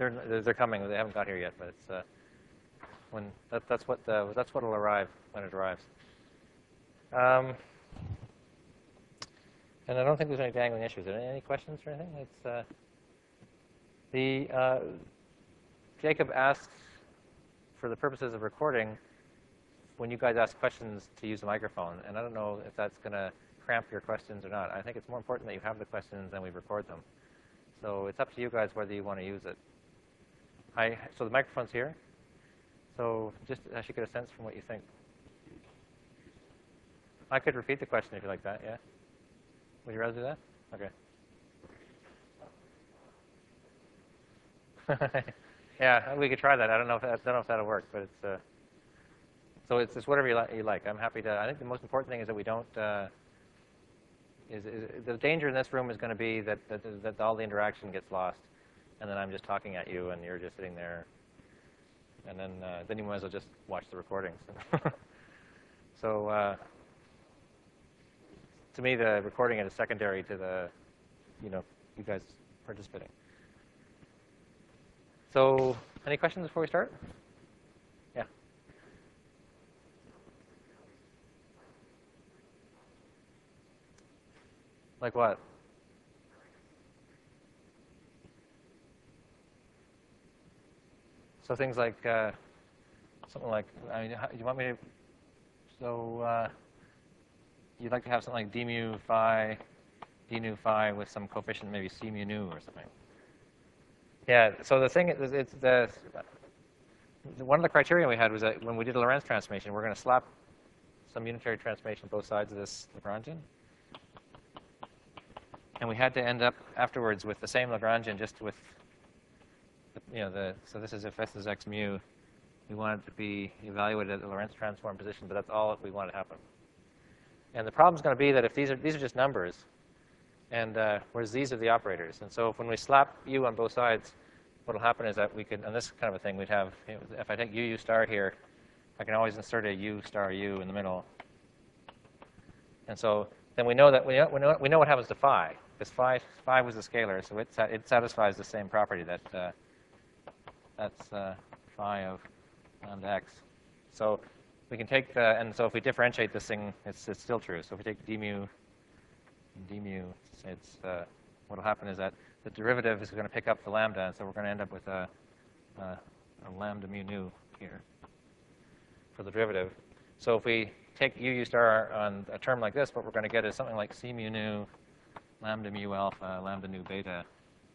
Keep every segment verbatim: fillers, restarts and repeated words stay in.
they're they're coming. They haven't got here yet, but it's uh, when that, that's what uh, that's what'll arrive when it arrives. Um, and I don't think there's any dangling issues. Are there any questions or anything? It's uh, the uh, Jacob asked, for the purposes of recording, when you guys ask questions to use the microphone, and I don't know if that's going to cramp your questions or not. I think it's more important that you have the questions and we record them. So it's up to you guys whether you want to use it. I, so the microphone's here. So just actually get a sense from what you think. I could repeat the question if you like that, yeah? Would you rather do that? Okay. Yeah, we could try that. I don't know if that, I don't know if that'll work, but it's uh, so it's, it's whatever you, li you like. I'm happy to. I think the most important thing is that we don't. Uh, is, is the danger in this room is going to be that, that that all the interaction gets lost, and then I'm just talking at you, and you're just sitting there, and then uh, then you might as well just watch the recordings. So uh, to me, the recording is secondary to the, you know, you guys participating. So, any questions before we start? Yeah. Like what? So things like uh, something like, I mean, you want me to? So uh, you'd like to have something like d mu phi, d nu phi with some coefficient, maybe c mu nu or something. Yeah, so the thing is, it's the, one of the criteria we had was that when we did a Lorentz transformation, we're going to slap some unitary transformation on both sides of this Lagrangian. And we had to end up afterwards with the same Lagrangian, just with, the, you know, the, so this is if S is x mu. We want it to be evaluated at the Lorentz transform position, but that's all we want to happen. And the problem is going to be that if these are, these are just numbers, and uh, whereas these are the operators. And so if when we slap u on both sides, what will happen is that we could, on this kind of a thing, we'd have, you know, if I take u, u star here, I can always insert a u star u in the middle. And so then we know that we know, we know, we know what happens to phi, because phi, phi was a scalar, so it, it satisfies the same property that uh, that's uh, phi of lambda x. So we can take, the, and so if we differentiate this thing, it's, it's still true. So if we take d mu, d mu, it's, uh, what will happen is that the derivative is going to pick up the lambda, and so we're going to end up with a, a, a lambda mu nu here for the derivative. So if we take u u star on a term like this, what we're going to get is something like c mu nu, lambda mu alpha, lambda nu beta,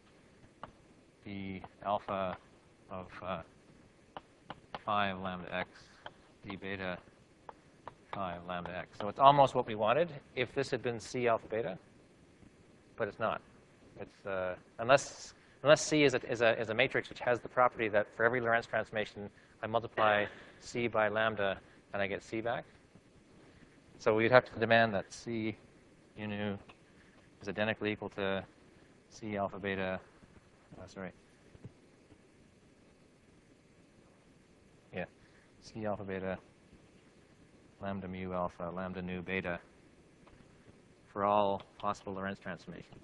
d alpha of uh, phi of lambda x, d beta phi of lambda x. So it's almost what we wanted if this had been c alpha beta, but it's not. It's uh, unless unless C is a, is a is a matrix which has the property that for every Lorentz transformation I multiply C by lambda and I get C back. So we'd have to demand that C u nu is identically equal to C alpha beta. Oh, sorry. Yeah, C alpha beta lambda mu alpha lambda nu beta for all possible Lorentz transformations.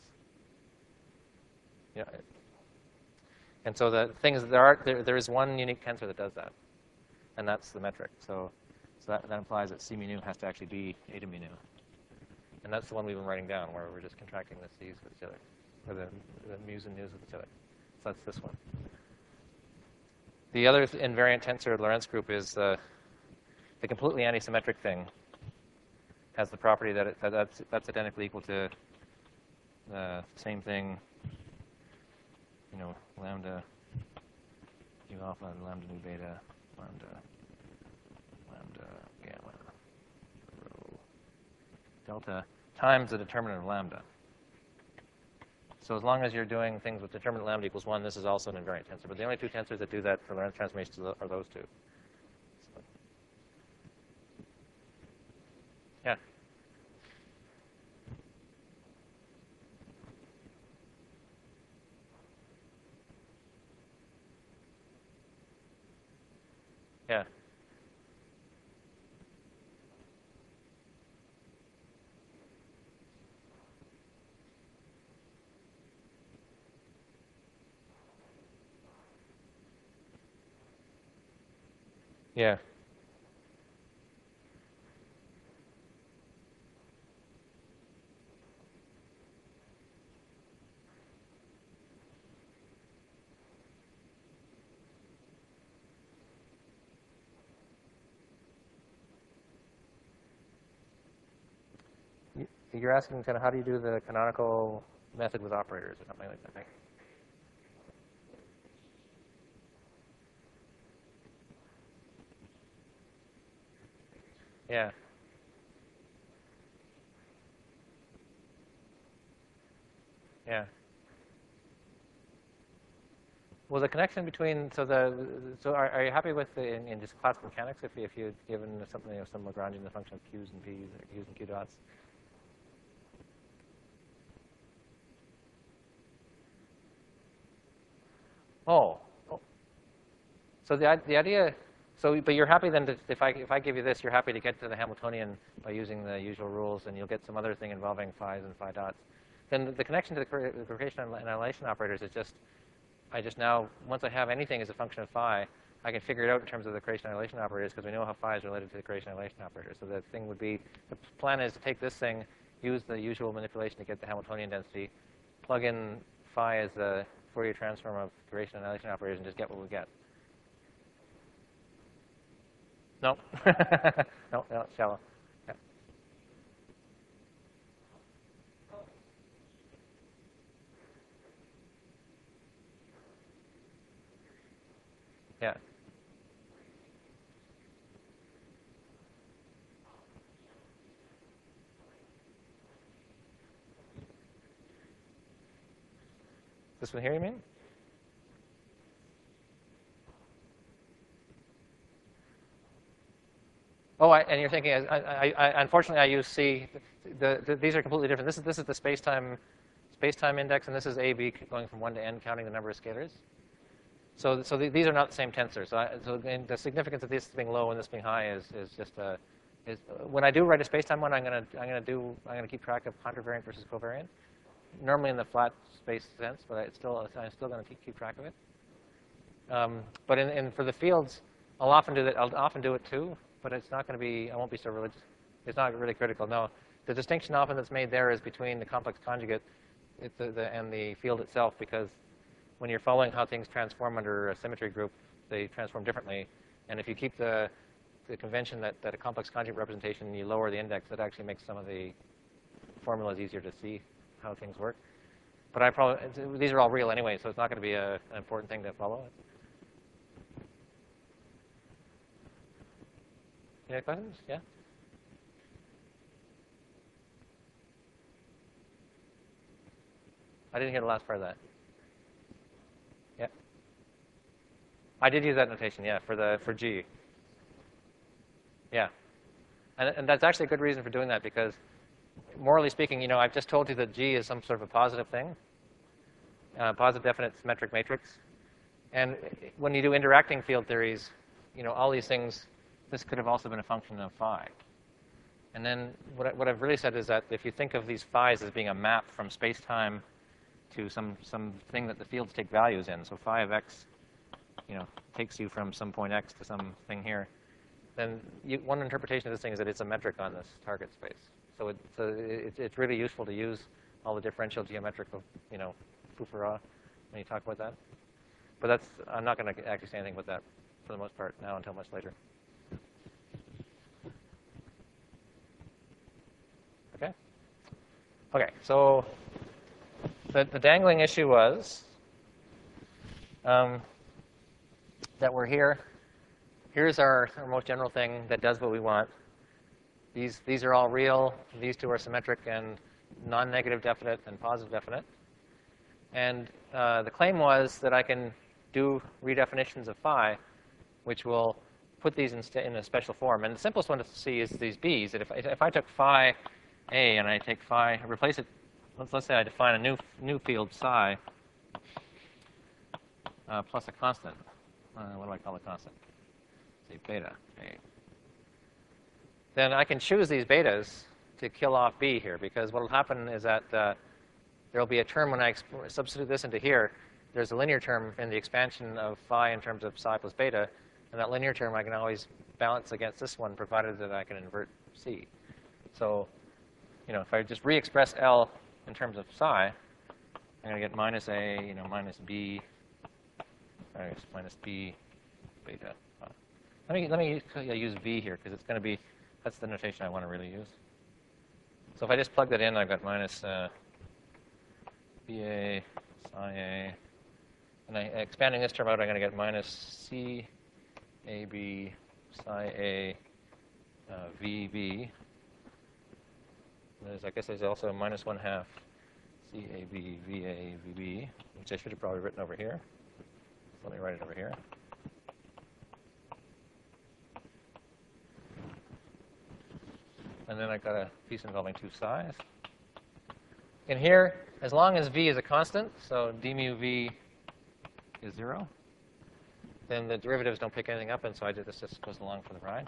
Yeah. And so the thing is, there are there, there is one unique tensor that does that, and that's the metric. So, so that, that implies that C mu nu has to actually be eta mu nu, and that's the one we've been writing down, where we're just contracting the C's with each other, or the, the mu's and nu's with each other. So that's this one. The other invariant tensor of the Lorentz group is uh, the completely antisymmetric thing. Has the property that, it, that that's that's identically equal to the same thing. You know, lambda u alpha and lambda nu beta, lambda, lambda gamma, rho, delta times the determinant of lambda. So as long as you're doing things with determinant lambda equals one, this is also an invariant tensor. But the only two tensors that do that for Lorentz transformations are those two. So, yeah. Yeah. Yeah. Y- You're asking kind of how do you do the canonical method with operators or something like that, I think. Yeah. Yeah. Well, the connection between so the so are, are you happy with the in, in just classical mechanics if you, if you'd given something of some Lagrangian the function of q's and p's or q's and q dots? Oh. Oh. So the the idea. So, but you're happy then to, if I if I give you this, you're happy to get to the Hamiltonian by using the usual rules, and you'll get some other thing involving phi's and phi dots. Then the, the connection to the Crookesian annihilation operators is just I just now, once I have anything as a function of phi, I can figure it out in terms of the Crookesian annihilation operators because we know how phi is related to the Crookesian annihilation operator. So the thing would be, the plan is to take this thing, use the usual manipulation to get the Hamiltonian density, plug in phi as the Fourier transform of Crookesian annihilation operators, and just get what we get. No. no, no, it's shallow. Yeah. Yeah. This one here, you mean? Oh, I, and you're thinking, I, I, I, unfortunately, I use C. The, the, these are completely different. This is this is the space-time space-time index, and this is A B going from one to n, counting the number of scalars. So, so the, these are not the same tensor. So, I, so the significance of this being low and this being high is is just a. Is, when I do write a space-time one, I'm gonna I'm gonna do I'm gonna keep track of contravariant versus covariant. Normally in the flat space sense, but it's still I'm still gonna keep, keep track of it. Um, but in, in for the fields, I'll often do that. I'll often do it too. But it's not going to be, I won't be so religious. It's not really critical, no. The distinction often that's made there is between the complex conjugate it, the, the, and the field itself, because when you're following how things transform under a symmetry group, they transform differently. And if you keep the, the convention that, that a complex conjugate representation, you lower the index, that actually makes some of the formulas easier to see how things work. But I probably, these are all real anyway, so it's not going to be a, an important thing to follow. Any questions? Yeah? I didn't hear the last part of that. Yeah. I did use that notation, yeah, for the for G. Yeah. And, and that's actually a good reason for doing that because, morally speaking, you know, I've just told you that G is some sort of a positive thing, uh, positive definite symmetric matrix. And when you do interacting field theories, you know, all these things, this could have also been a function of phi. And then what, I, what I've really said is that if you think of these phi's as being a map from space-time to some, some thing that the fields take values in, so phi of x, you know, takes you from some point x to some thing here, then you, one interpretation of this thing is that it's a metric on this target space. So, it, so it, it's really useful to use all the differential geometrical, you know, Fufara when you talk about that. But that's, I'm not going to actually say anything about that for the most part now until much later. Okay? Okay, so the, the dangling issue was um, that we're here. Here's our, our most general thing that does what we want. These, these are all real. These two are symmetric and non-negative definite and positive definite. And uh, the claim was that I can do redefinitions of phi, which will put these in, in a special form. And the simplest one to see is these b's. That if, if I took phi a and I take phi, replace it, let's, let's say I define a new, new field psi uh, plus a constant. Uh, what do I call the constant? Say beta a. Then I can choose these betas to kill off b here, because what will happen is that uh, there will be a term when I substitute this into here. There's a linear term in the expansion of phi in terms of psi plus beta And that linear term I can always balance against this one, provided that I can invert C. So, you know, if I just re-express L in terms of psi, I'm going to get minus A, you know, minus B, I guess minus B beta. Uh, let me let me use, use V here because it's going to be, that's the notation I want to really use. So if I just plug that in, I've got minus uh, B A psi A, and I, expanding this term out, I'm going to get minus C A B psi A uh, V B. There's, I guess there's also a minus one half C A B V A V B, which I should have probably written over here. So let me write it over here. And then I've got a piece involving two psi's. In here, as long as V is a constant, so d mu V is zero, then the derivatives don't pick anything up, and so I did this just goes along for the ride.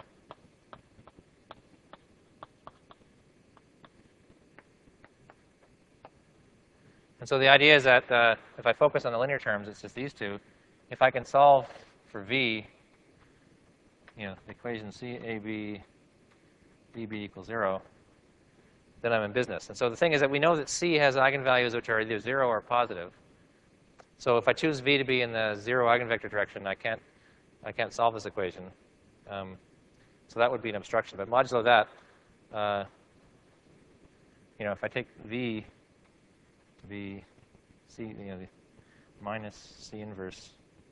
And so the idea is that uh, if I focus on the linear terms, it's just these two. If I can solve for V, you know, the equation C A B V B equals zero, then I'm in business. And so the thing is that we know that C has eigenvalues which are either zero or positive. So if I choose V to be in the zero eigenvector direction, I can't, I can't solve this equation. Um, so that would be an obstruction. But modulo that, uh, you know, if I take V to be C, you know, the minus C inverse,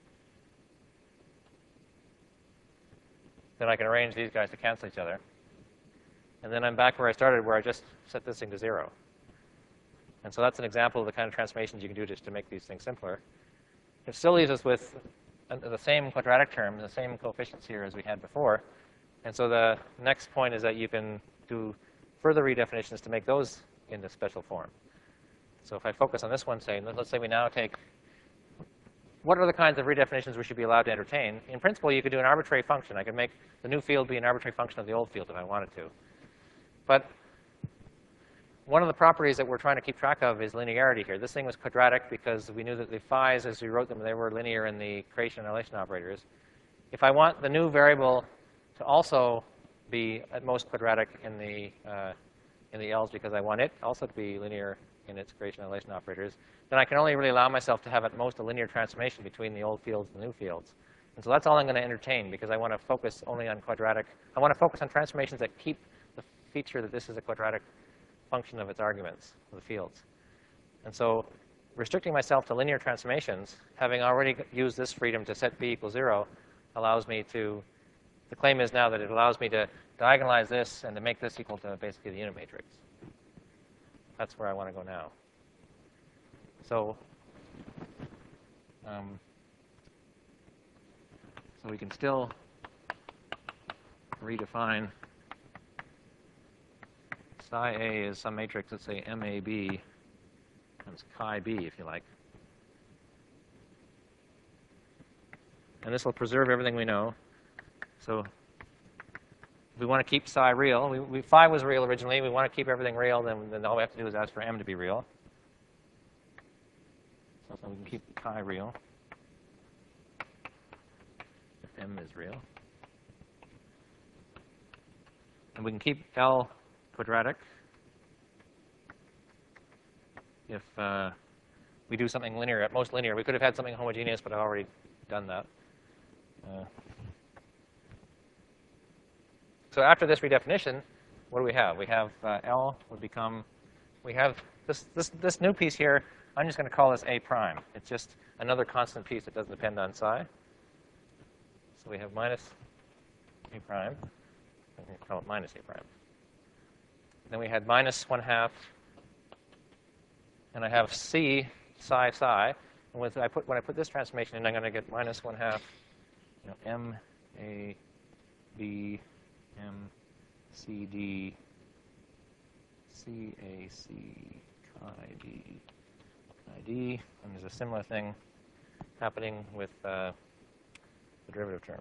then I can arrange these guys to cancel each other. And then I'm back where I started, where I just set this thing to zero. And so that's an example of the kind of transformations you can do just to make these things simpler. It still leaves us with the same quadratic term, the same coefficients here as we had before. And so the next point is that you can do further redefinitions to make those into special form. So if I focus on this one, say, let's say we now take, what are the kinds of redefinitions we should be allowed to entertain? In principle, you could do an arbitrary function. I could make the new field be an arbitrary function of the old field if I wanted to. But one of the properties that we're trying to keep track of is linearity here. This thing was quadratic because we knew that the phi's, as we wrote them, they were linear in the creation and annihilation operators. If I want the new variable to also be at most quadratic in the uh, in the L's because I want it also to be linear in its creation and annihilation operators, then I can only really allow myself to have at most a linear transformation between the old fields and the new fields. And so that's all I'm going to entertain because I want to focus only on quadratic. I want to focus on transformations that keep the feature that this is a quadratic function of its arguments, of the fields. And so restricting myself to linear transformations, having already used this freedom to set B equals zero, allows me to, the claim is now that it allows me to diagonalize this and to make this equal to basically the unit matrix. That's where I want to go now. So, um, so we can still redefine psi A is some matrix, let's say M A B, times chi B, if you like. And this will preserve everything we know. So if we want to keep psi real, we, we, phi was real originally, we want to keep everything real, then, then all we have to do is ask for M to be real. So, so we can keep chi real, if M is real. And we can keep L quadratic if uh, we do something linear, at most linear. We could have had something homogeneous, but I've already done that. Uh, so after this redefinition, what do we have? We have uh, L would become, we have this, this, this new piece here, I'm just going to call this A prime. It's just another constant piece that doesn't depend on psi. So we have minus A prime. I'm going to call it minus A prime. Then we had minus one half, and I have C psi psi. And with I put when I put this transformation in, I'm going to get minus one half, you know, M A B M C D C A C chi D chi D. And there's a similar thing happening with uh, the derivative term.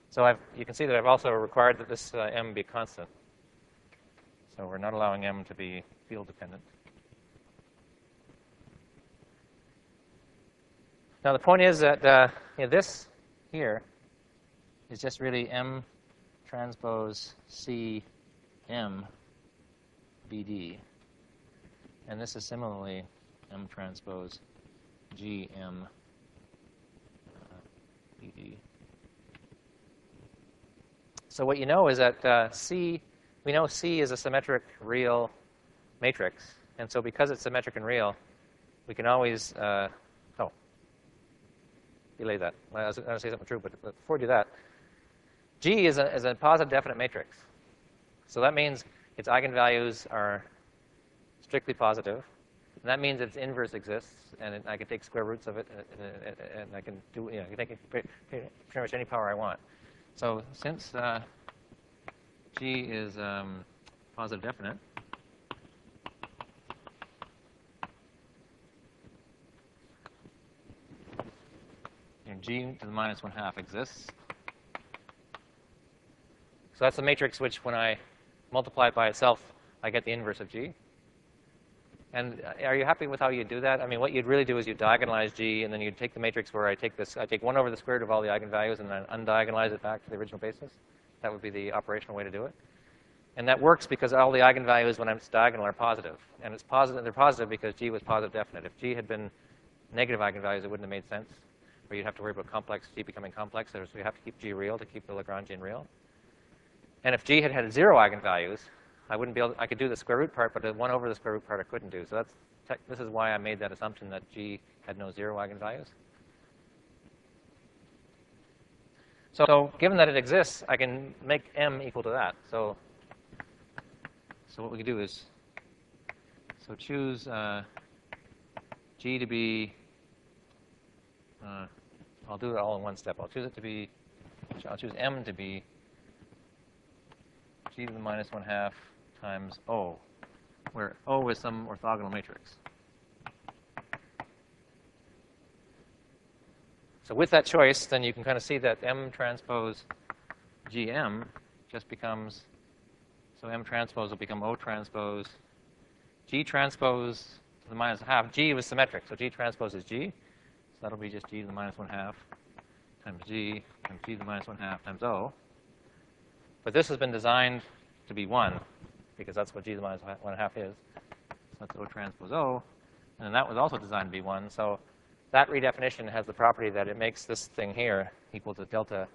So I've, you can see that I've also required that this uh, m be constant. So we're not allowing m to be field dependent. Now the point is that uh, you know, this here is just really m transpose c m b d. And this is similarly m transpose g m uh, b d. So what you know is that uh, C, we know C is a symmetric real matrix. And so because it's symmetric and real, we can always, uh, oh, delay that. I was going to say something true, but before I do that, G is a, is a positive definite matrix. So that means its eigenvalues are strictly positive. And that means its inverse exists, and it, I can take square roots of it, and, and, and I can do, you know, I can take it pretty, pretty much any power I want. So since uh, G is um, positive definite, and G to the minus one half exists. So that's the matrix which, when I multiply it by itself, I get the inverse of G. And are you happy with how you do that? I mean, what you'd really do is you diagonalize G, and then you'd take the matrix where I take this, I take one over the square root of all the eigenvalues, and then undiagonalize it back to the original basis. That would be the operational way to do it. And that works because all the eigenvalues when it's diagonal are positive. And it's positive, they're positive because G was positive definite. If G had been negative eigenvalues, it wouldn't have made sense. Or you'd have to worry about complex, G becoming complex. So we have to keep G real to keep the Lagrangian real. And if G had had zero eigenvalues, I wouldn't be able to, I could do the square root part, but the one over the square root part I couldn't do. So that's, this is why I made that assumption that G had no zero eigenvalues. So, so given that it exists, I can make m equal to that. So, so what we can do is, so choose uh, G to be, uh, I'll do it all in one step. I'll choose it to be, I'll choose m to be G to the minus one half times O, where O is some orthogonal matrix. So with that choice, then you can kind of see that M transpose G M just becomes, so M transpose will become O transpose G transpose to the minus half. G was symmetric, so G transpose is G. So that'll be just G to the minus one half times G times G to the minus one half times O. But this has been designed to be one, because that's what G to the minus one half is. So that's O transpose O. And then that was also designed to be one. So that redefinition has the property that it makes this thing here equal to delta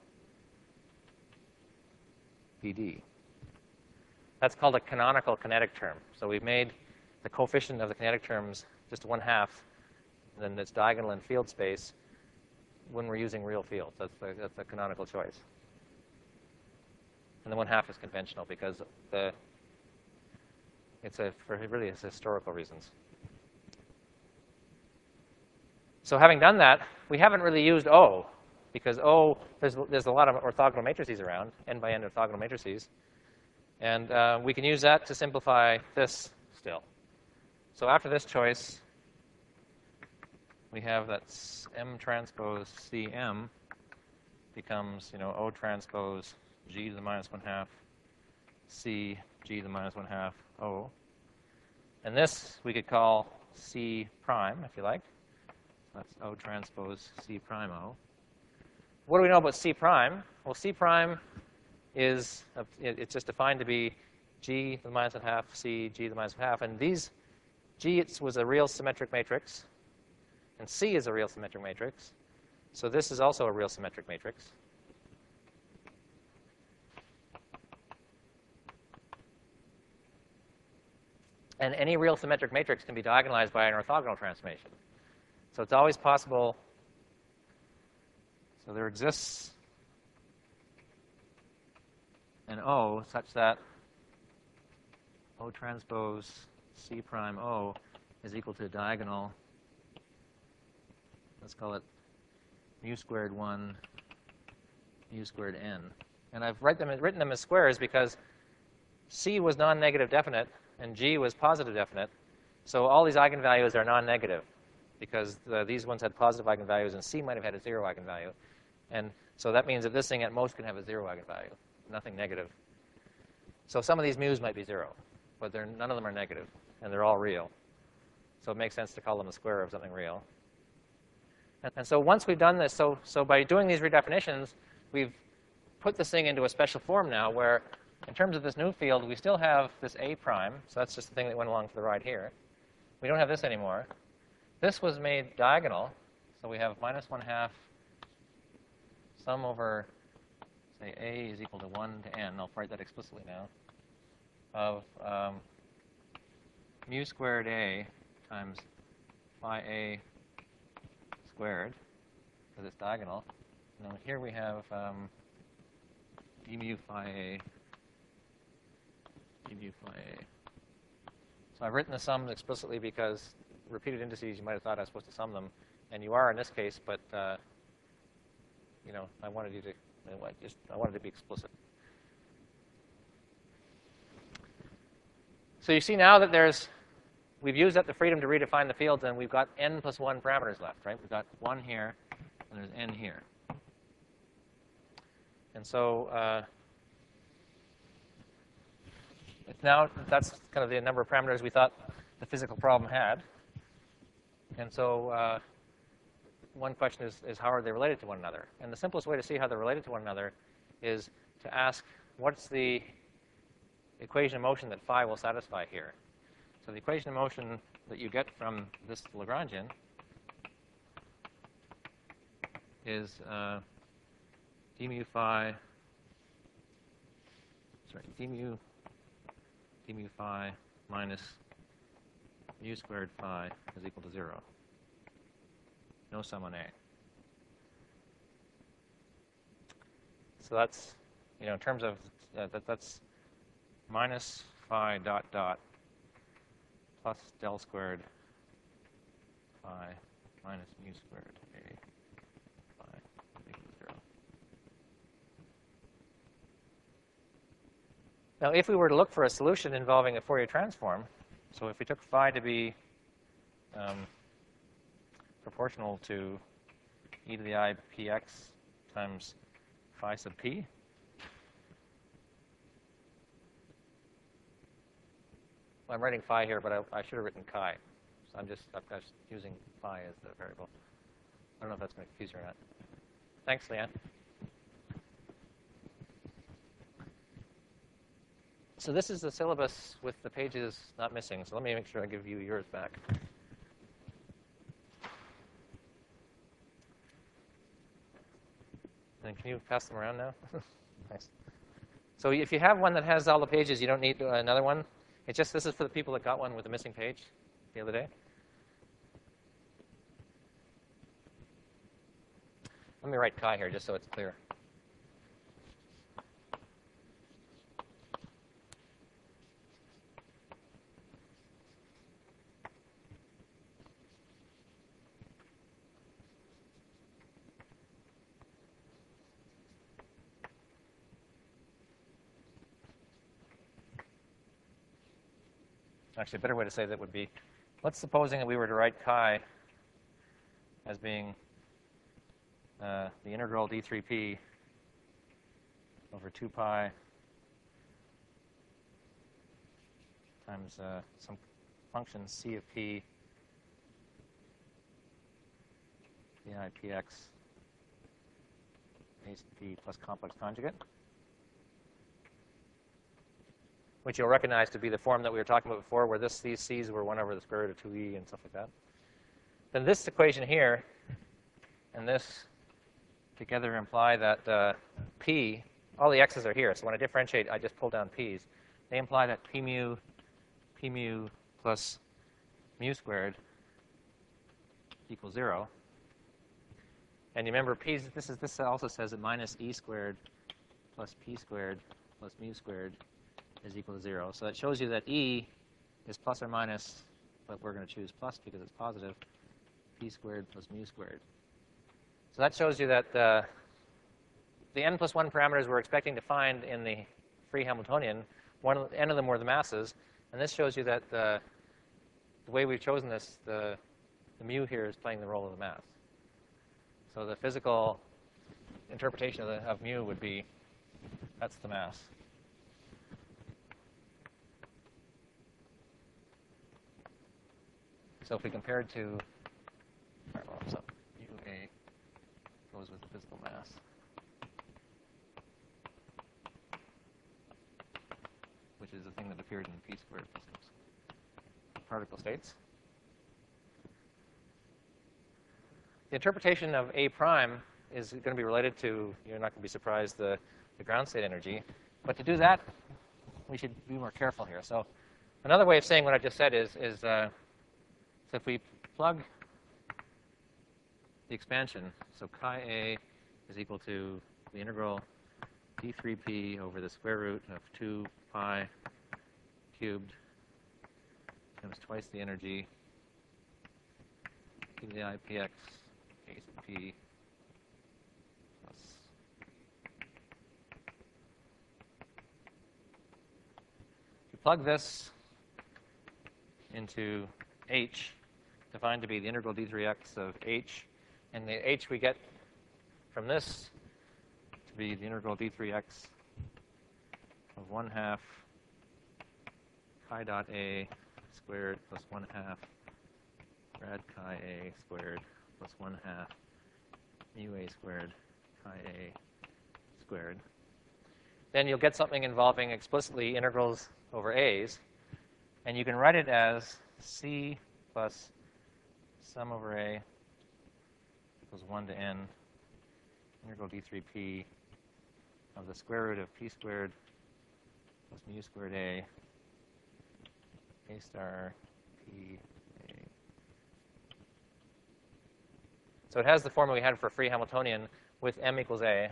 B D. That's called a canonical kinetic term. So we've made the coefficient of the kinetic terms just one half, and then it's diagonal in field space when we're using real fields. That's the, that's the canonical choice. And the one half is conventional because the it's a for really it's historical reasons. So having done that, we haven't really used O because O there's there's a lot of orthogonal matrices around, n by n orthogonal matrices, and uh, we can use that to simplify this still. So after this choice, we have that M transpose C M becomes you know O transpose G to the minus one half C G to the minus one half O. And this we could call C prime, if you like. So that's O transpose C prime O. What do we know about C prime? Well, C prime is, a, it's just defined to be G to the minus one half C G to the minus one half. And these, G was a real symmetric matrix, and C is a real symmetric matrix. So this is also a real symmetric matrix. And any real symmetric matrix can be diagonalized by an orthogonal transformation. So it's always possible. So there exists an O such that O transpose C prime O is equal to diagonal, let's call it mu squared one, mu squared n. And I've write them, written them as squares because C was non-negative definite, and G was positive definite. So all these eigenvalues are non-negative because the, these ones had positive eigenvalues, and C might have had a zero eigenvalue. And so that means that this thing at most can have a zero eigenvalue, nothing negative. So some of these mu's might be zero, but they're, none of them are negative, and they're all real. So it makes sense to call them the square of something real. And, and so once we've done this, so, so by doing these redefinitions, we've put this thing into a special form now where, in terms of this new field, we still have this A prime. So that's just the thing that went along for the ride here. We don't have this anymore. This was made diagonal. So we have minus one half sum over, say, A is equal to one to n. I'll write that explicitly now. Of um, mu squared A times phi A squared, because it's diagonal. And then here we have um, d mu phi A, d mu phi A. So I've written the sums explicitly because repeated indices, you might have thought I was supposed to sum them. And you are in this case, but uh, you know, I wanted you to, I just, I wanted to be explicit. So you see now that there's, we've used up the freedom to redefine the fields, and we've got n plus one parameters left, right? We've got one here, and there's n here. And so uh, it's now that's kind of the number of parameters we thought the physical problem had. And so uh, one question is, is how are they related to one another? And the simplest way to see how they're related to one another is to ask what's the equation of motion that phi will satisfy here. So the equation of motion that you get from this Lagrangian is uh, d mu phi, sorry, d mu, d mu phi minus mu squared phi is equal to zero. No sum on A. So that's, you know, in terms of, uh, that, that's minus phi dot dot plus del squared phi minus mu squared A phi equals zero. Now, if we were to look for a solution involving a Fourier transform, so if we took phi to be um, proportional to e to the I px times phi sub p, well, I'm writing phi here, but I, I should have written chi. So I'm just, I'm just using phi as the variable. I don't know if that's going to confuse you or not. Thanks, Leanne. So this is the syllabus with the pages not missing. So let me make sure I give you yours back. And can you pass them around now? Thanks. So if you have one that has all the pages, you don't need another one. It's just, this is for the people that got one with a missing page the other day. Let me write chi here just so it's clear. Actually, a better way to say that would be, let's supposing that we were to write chi as being uh, the integral d three p over two pi times uh, some function c of p d I px a sub p plus complex conjugate, which you'll recognize to be the form that we were talking about before, where this, these c's were one over the square root of two e and stuff like that. Then this equation here and this together imply that uh, p, all the x's are here. So when I differentiate, I just pull down p's. They imply that p mu, p mu plus mu squared equals zero. And you remember, p's, this, is, this also says that minus e squared plus p squared plus mu squared is equal to zero. So that shows you that E is plus or minus, but we're going to choose plus because it's positive, p squared plus mu squared. So that shows you that uh, the n plus one parameters we're expecting to find in the free Hamiltonian, one of, n of them were the masses. And this shows you that uh, the way we've chosen this, the, the mu here is playing the role of the mass. So the physical interpretation of, the, of mu would be, that's the mass. So if we compared to, all right, well, so U A goes with the physical mass. Which is the thing that appeared in p squared systems. Particle states. The interpretation of A prime is going to be related to, you're not going to be surprised, the, the ground state energy. But to do that, we should be more careful here. So another way of saying what I just said is, is uh, so if we plug the expansion, so chi A is equal to the integral d three p over the square root of two pi cubed times twice the energy to the I P x A C P plus. If you plug this into h, defined to be the integral d three x of h, and the h we get from this to be the integral d three x of one half chi dot a squared plus one half rad chi a squared plus one half mu a squared chi a squared. Then you'll get something involving explicitly integrals over a's, and you can write it as c plus sum over a equals one to n integral d three p of the square root of p squared plus mu squared a a star p a. So it has the formula we had for free Hamiltonian with m equals a.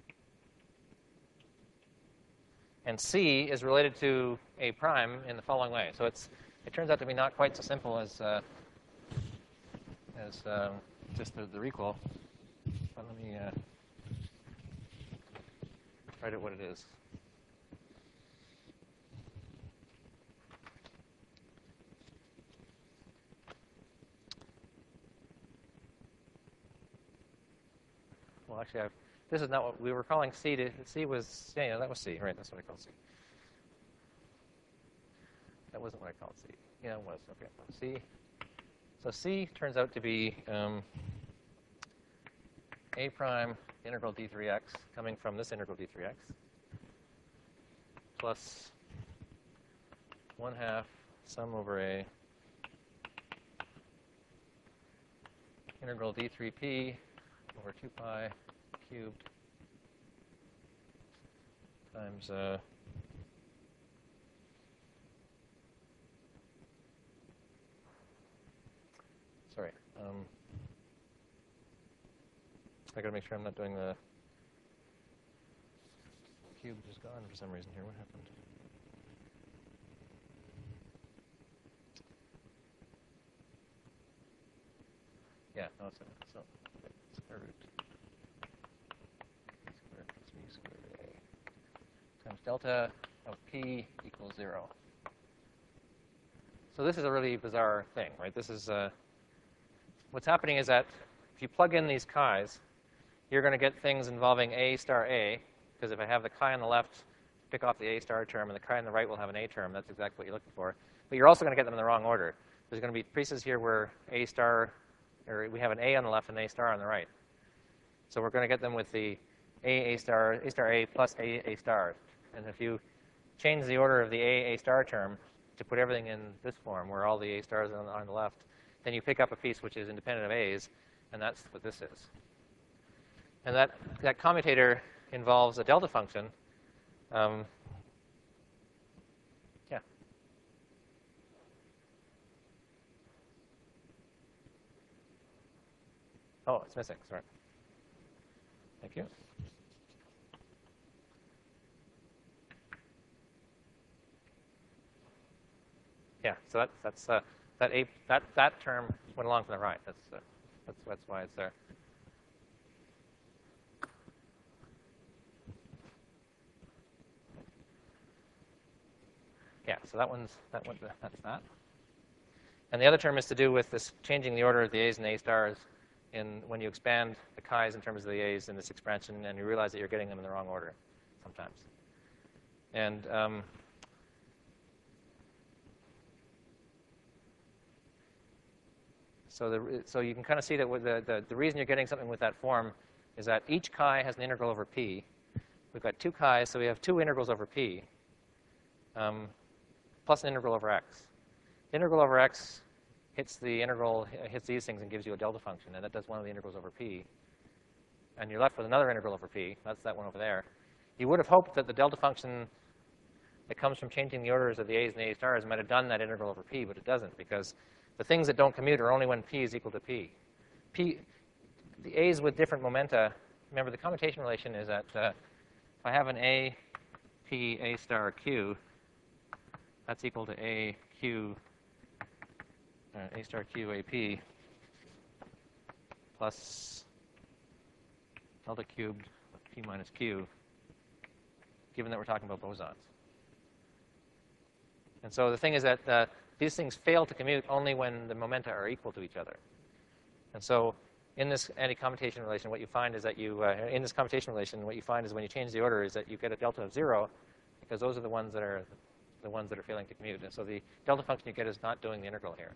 And c is related to a prime in the following way. So it's it turns out to be not quite so simple as uh, as um, just the, the recall. But let me uh, write it what it is. Well, actually, I've, this is not what we were calling C. To, C was, yeah, yeah, that was C, right? That's what I called C. That wasn't what I called C. Yeah, it was. Okay, C. So C turns out to be um, A prime integral d three x coming from this integral d three x plus one half sum over A integral d three p over two pi cubed times uh, sorry, um, I got to make sure I'm not doing the cube just gone for some reason here. What happened? Yeah, no, it's so square root square plus mu squared a times delta of p equals zero. So this is a really bizarre thing, right? This is uh, what's happening is that if you plug in these chi's, you're going to get things involving a star a, because if I have the chi on the left, pick off the a star term, and the chi on the right will have an a term. That's exactly what you're looking for. But you're also going to get them in the wrong order. There's going to be pieces here where a star, or we have an a on the left and a star on the right. So we're going to get them with the a, a star, a star a plus a, a star. And if you change the order of the a, a star term to put everything in this form, where all the a stars are on, on the left, then you pick up a piece which is independent of a's, and that's what this is. And that, that commutator involves a delta function. Um, yeah. Oh, it's missing. Sorry. Thank you. Yeah. So that's that's uh, that a that that term went along to the right. That's uh, that's that's why it's there. Yeah, so that one's that one. That's that. And the other term is to do with this changing the order of the a's and a stars in when you expand the chi's in terms of the a's in this expansion, and you realize that you're getting them in the wrong order sometimes. And um, so, the, so you can kind of see that with the, the, the reason you're getting something with that form is that each chi has an integral over p. We've got two chi's, so we have two integrals over p, um, plus an integral over x. The integral over x hits the integral, hits these things and gives you a delta function, and that does one of the integrals over p. And you're left with another integral over p. That's that one over there. You would have hoped that the delta function that comes from changing the orders of the a's and the a stars might have done that integral over p, but it doesn't, because the things that don't commute are only when p is equal to p. p the a's with different momenta, remember the commutation relation is that uh, if I have an a, p, a star, q, that's equal to a, q, uh, a star, q, a, p, plus delta cubed of p minus q, given that we're talking about bosons. And so the thing is that uh, these things fail to commute only when the momenta are equal to each other. And so in this anti-commutation relation, what you find is that you, uh, in this commutation relation, what you find is when you change the order is that you get a delta of zero, because those are the ones that are the ones that are failing to commute. And so the delta function you get is not doing the integral here.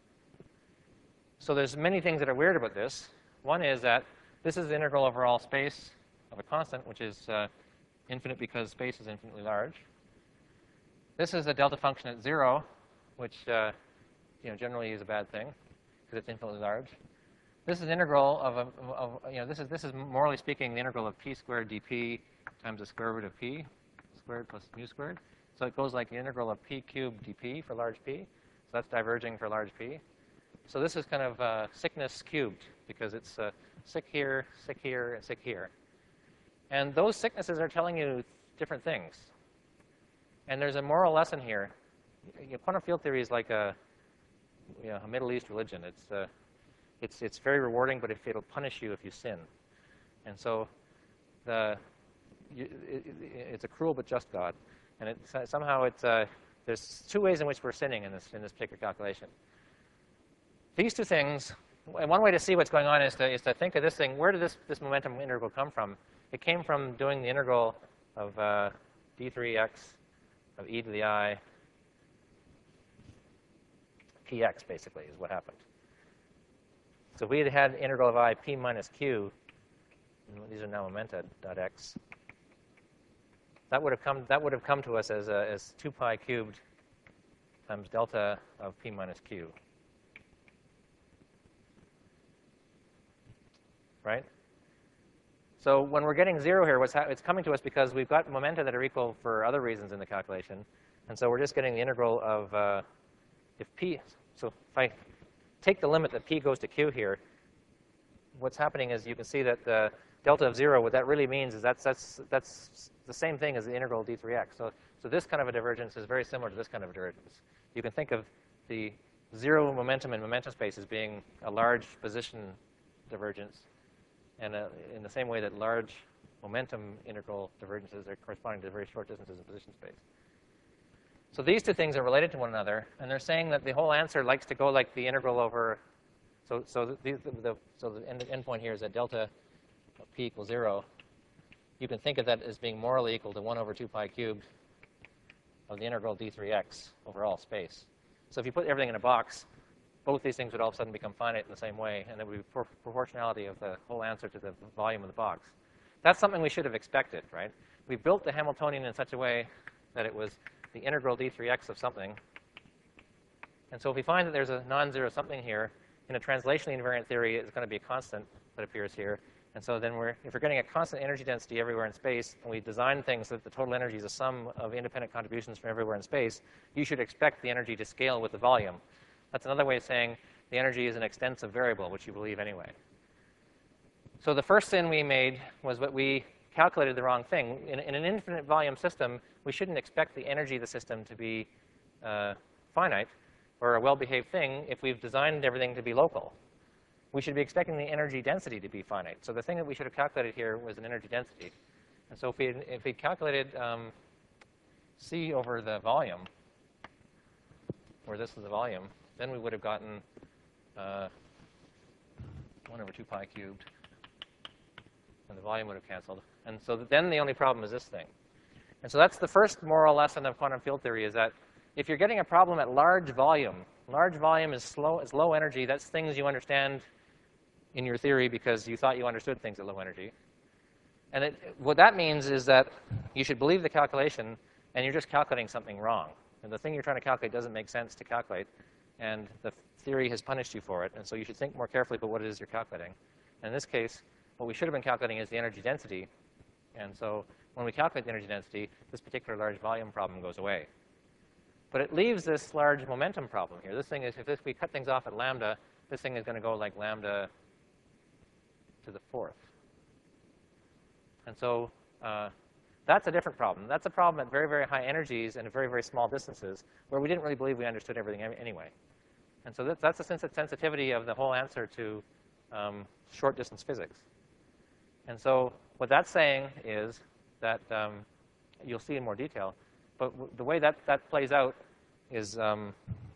So there's many things that are weird about this. One is that this is the integral over all space of a constant, which is uh, infinite because space is infinitely large. This is a delta function at zero, which uh, you know, generally is a bad thing because it's infinitely large. This is an integral of, a, of you know, this is, this is morally speaking the integral of p squared dp times the square root of p squared plus mu squared. So it goes like the integral of p cubed dp for large p. So that's diverging for large p. So this is kind of uh, sickness cubed, because it's uh, sick here, sick here, and sick here. And those sicknesses are telling you different things. And there's a moral lesson here. You know, quantum field theory is like a, you know, a Middle East religion. It's, uh, it's, it's very rewarding, but if it'll punish you if you sin. And so the, you, it, it's a cruel but just God. And it, somehow it's, uh, there's two ways in which we're sinning in this, in this particular calculation. These two things, and one way to see what's going on is to, is to think of this thing. Where did this, this momentum integral come from? It came from doing the integral of uh, d three x of e to the I px, basically, is what happened. So if we had had integral of I p minus q, and these are now momenta dot x, that would have come, that would have come to us as, a, as two pi cubed times delta of p minus q. Right? So when we're getting zero here, what's it's coming to us because we've got momenta that are equal for other reasons in the calculation. And so we're just getting the integral of, uh, if p, so if I take the limit that p goes to q here, what's happening is you can see that the delta of zero, what that really means is that's, that's, that's the same thing as the integral of d three x. So, so this kind of a divergence is very similar to this kind of a divergence. You can think of the zero momentum in momentum space as being a large position divergence, and uh, in the same way that large momentum integral divergences are corresponding to very short distances in position space. So these two things are related to one another, and they're saying that the whole answer likes to go like the integral over, so, so, the, the, the, so the end, end point here is that delta of p equals zero. You can think of that as being morally equal to one over two pi cubed of the integral d three x over all space. So if you put everything in a box, both these things would all of a sudden become finite in the same way, and there would be pro proportionality of the whole answer to the volume of the box. That's something we should have expected, right? We built the Hamiltonian in such a way that it was the integral d three x of something. And so if we find that there's a non-zero something here, in a translationally invariant theory, it's going to be a constant that appears here. And so then we're, if we're getting a constant energy density everywhere in space, and we design things so that the total energy is a sum of independent contributions from everywhere in space, you should expect the energy to scale with the volume. That's another way of saying the energy is an extensive variable, which you believe anyway. So the first sin we made was that we calculated the wrong thing. In, in an infinite volume system, we shouldn't expect the energy of the system to be uh, finite or a well-behaved thing if we've designed everything to be local. We should be expecting the energy density to be finite. So the thing that we should have calculated here was an energy density. And so if we, if we calculated um, C over the volume, where this is the volume, then we would have gotten uh, one over two pi cubed. And the volume would have canceled. And so then the only problem is this thing. And so that's the first moral lesson of quantum field theory, is that if you're getting a problem at large volume, large volume is slow, is low energy. That's things you understand in your theory because you thought you understood things at low energy. And it, what that means is that you should believe the calculation, and you're just calculating something wrong. And the thing you're trying to calculate doesn't make sense to calculate, and the theory has punished you for it. And so you should think more carefully about what it is you're calculating. And in this case, what we should have been calculating is the energy density. And so when we calculate the energy density, this particular large volume problem goes away. But it leaves this large momentum problem here. This thing is, if this, we cut things off at lambda, this thing is going to go like lambda to the fourth. And so uh, that's a different problem. That's a problem at very, very high energies and at very, very small distances where we didn't really believe we understood everything anyway. And so that, that's the sens sensitivity of the whole answer to um, short distance physics. And so what that's saying is that um, you'll see in more detail. But w the way that, that plays out is, um,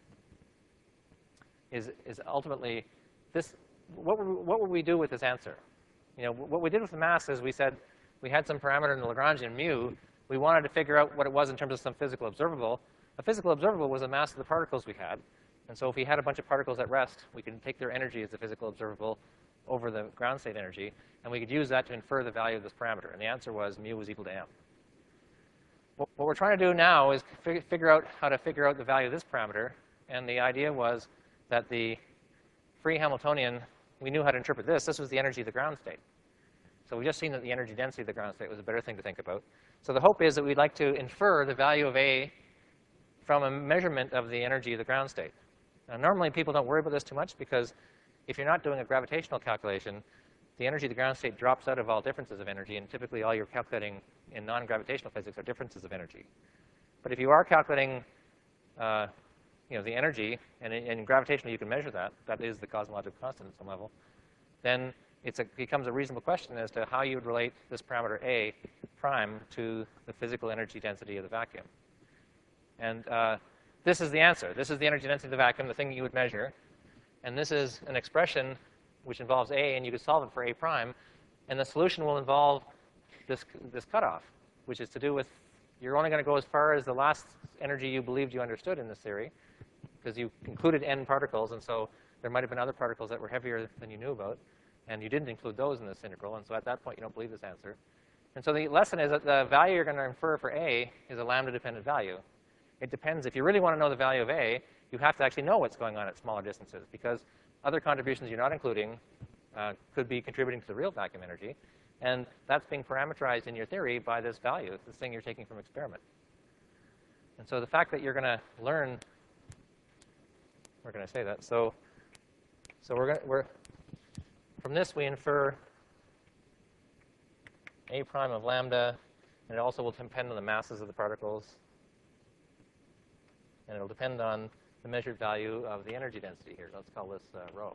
is, is ultimately this. What, what would we do with this answer? You know, what we did with the mass is we said we had some parameter in the Lagrangian mu. We wanted to figure out what it was in terms of some physical observable. A physical observable was the mass of the particles we had. And so if we had a bunch of particles at rest, we could take their energy as the physical observable over the ground state energy, and we could use that to infer the value of this parameter. And the answer was mu was equal to m. What we're trying to do now is fig figure out how to figure out the value of this parameter. And the idea was that the free Hamiltonian, we knew how to interpret this. This was the energy of the ground state. So we've just seen that the energy density of the ground state was a better thing to think about. So the hope is that we'd like to infer the value of A from a measurement of the energy of the ground state. Now, normally people don't worry about this too much because if you're not doing a gravitational calculation, the energy of the ground state drops out of all differences of energy, and typically all you're calculating in non-gravitational physics are differences of energy. But if you are calculating uh, you know, the energy, and in, in gravitational you can measure that, that is the cosmological constant at some level, then it's a, becomes a reasonable question as to how you would relate this parameter A prime to the physical energy density of the vacuum. And uh, this is the answer. This is the energy density of the vacuum, the thing that you would measure. And this is an expression which involves A, and you could solve it for A prime. And the solution will involve this, this cutoff, which is to do with, you're only going to go as far as the last energy you believed you understood in this theory, because you included n particles, and so there might have been other particles that were heavier than you knew about, and you didn't include those in this integral, and so at that point you don't believe this answer. And so the lesson is that the value you're going to infer for A is a lambda-dependent value. It depends. If you really want to know the value of A, you have to actually know what's going on at smaller distances, because other contributions you're not including uh, could be contributing to the real vacuum energy, and that's being parameterized in your theory by this value, this thing you're taking from experiment. And so the fact that you're going to learn, we're going to say that. So, so we're going to, we're from this we infer A prime of lambda, and it also will depend on the masses of the particles, and it'll depend on the measured value of the energy density here. Let's call this uh, rho.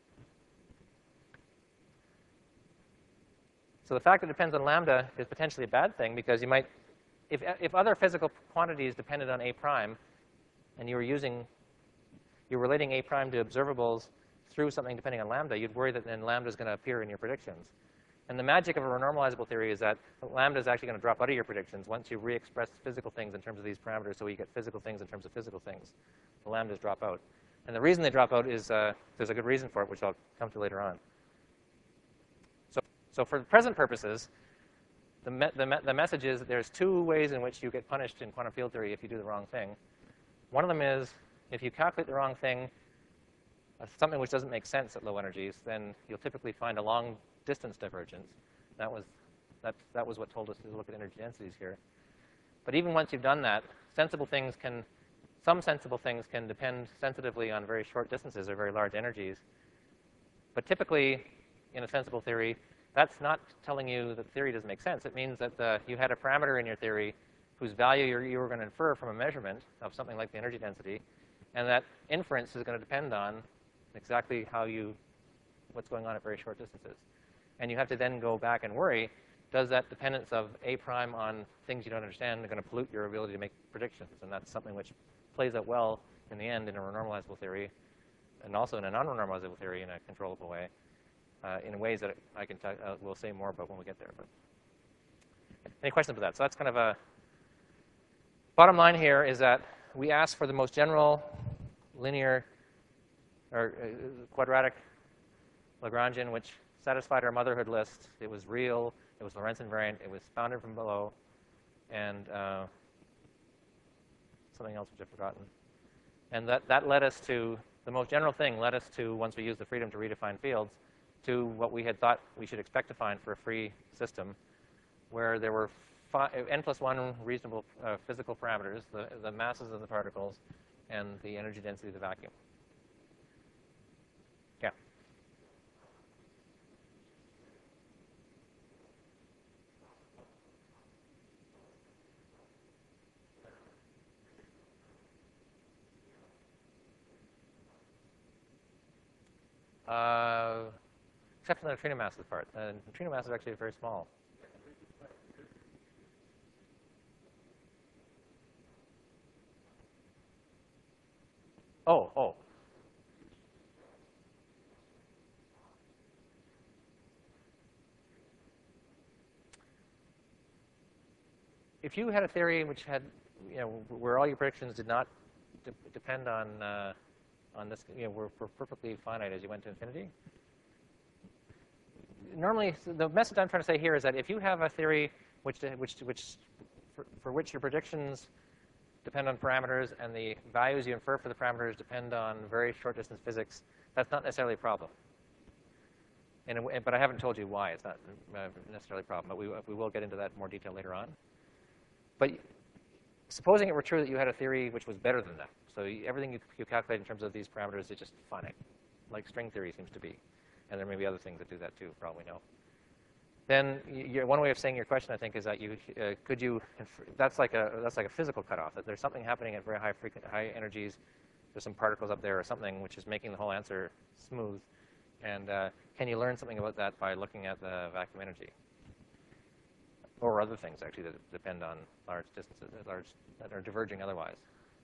So the fact that it depends on lambda is potentially a bad thing, because you might, if, if other physical quantities depended on A prime, and you were using, you're relating A prime to observables through something depending on lambda, you'd worry that then lambda is going to appear in your predictions. And the magic of a renormalizable theory is that lambda is actually going to drop out of your predictions once you re-express physical things in terms of these parameters, so you get physical things in terms of physical things. The lambdas drop out. And the reason they drop out is, uh, there's a good reason for it, which I'll come to later on. So, so for present purposes, the, me the, me the message is that there's two ways in which you get punished in quantum field theory if you do the wrong thing. One of them is, if you calculate the wrong thing, uh, something which doesn't make sense at low energies, then you'll typically find a long distance divergence. That was, that, that was what told us to look at energy densities here. But even once you've done that, sensible things can, some sensible things can depend sensitively on very short distances or very large energies. But typically, in a sensible theory, that's not telling you that the theory doesn't make sense. It means that the, you had a parameter in your theory whose value you're, you were going to infer from a measurement of something like the energy density, and that inference is going to depend on exactly how you, what's going on at very short distances. And you have to then go back and worry, does that dependence of A prime on things you don't understand going to pollute your ability to make predictions? And that's something which plays out well in the end in a renormalizable theory, and also in a non-renormalizable theory in a controllable way. uh, in ways that I can tell, uh, we'll say more about when we get there. But any questions about that? So that's kind of a bottom line here is that we asked for the most general linear or uh, quadratic Lagrangian, which satisfied our motherhood list. It was real. It was Lorentz invariant. It was bounded from below. And uh, something else which I've forgotten. And that, that led us to, the most general thing led us to, once we used the freedom to redefine fields, to what we had thought we should expect to find for a free system, where there were five, n plus one reasonable uh, physical parameters, the, the masses of the particles, and the energy density of the vacuum. Yeah? Uh, except for the neutrino masses part. The neutrino mass is actually very small. Oh, oh. If you had a theory which had, you know, where all your predictions did not de depend on uh, on this, you know, were, were perfectly finite as you went to infinity. Normally, the message I'm trying to say here is that if you have a theory which, which, which, for, for which your predictions depend on parameters and the values you infer for the parameters depend on very short distance physics, that's not necessarily a problem. And it, but I haven't told you why it's not necessarily a problem. But we, we will get into that in more detail later on. But supposing it were true that you had a theory which was better than that, so everything you, you calculate in terms of these parameters is just finite, like string theory seems to be. And there may be other things that do that too, probably no. Then you, one way of saying your question, I think, is that you uh, could you infer, that's like a that's like a physical cutoff, that there's something happening at very high frequent high energies. There's some particles up there or something which is making the whole answer smooth. And uh, can you learn something about that by looking at the vacuum energy? Or other things, actually, that depend on large distances, large, that are diverging otherwise.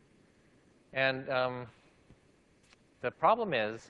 And um, the problem is,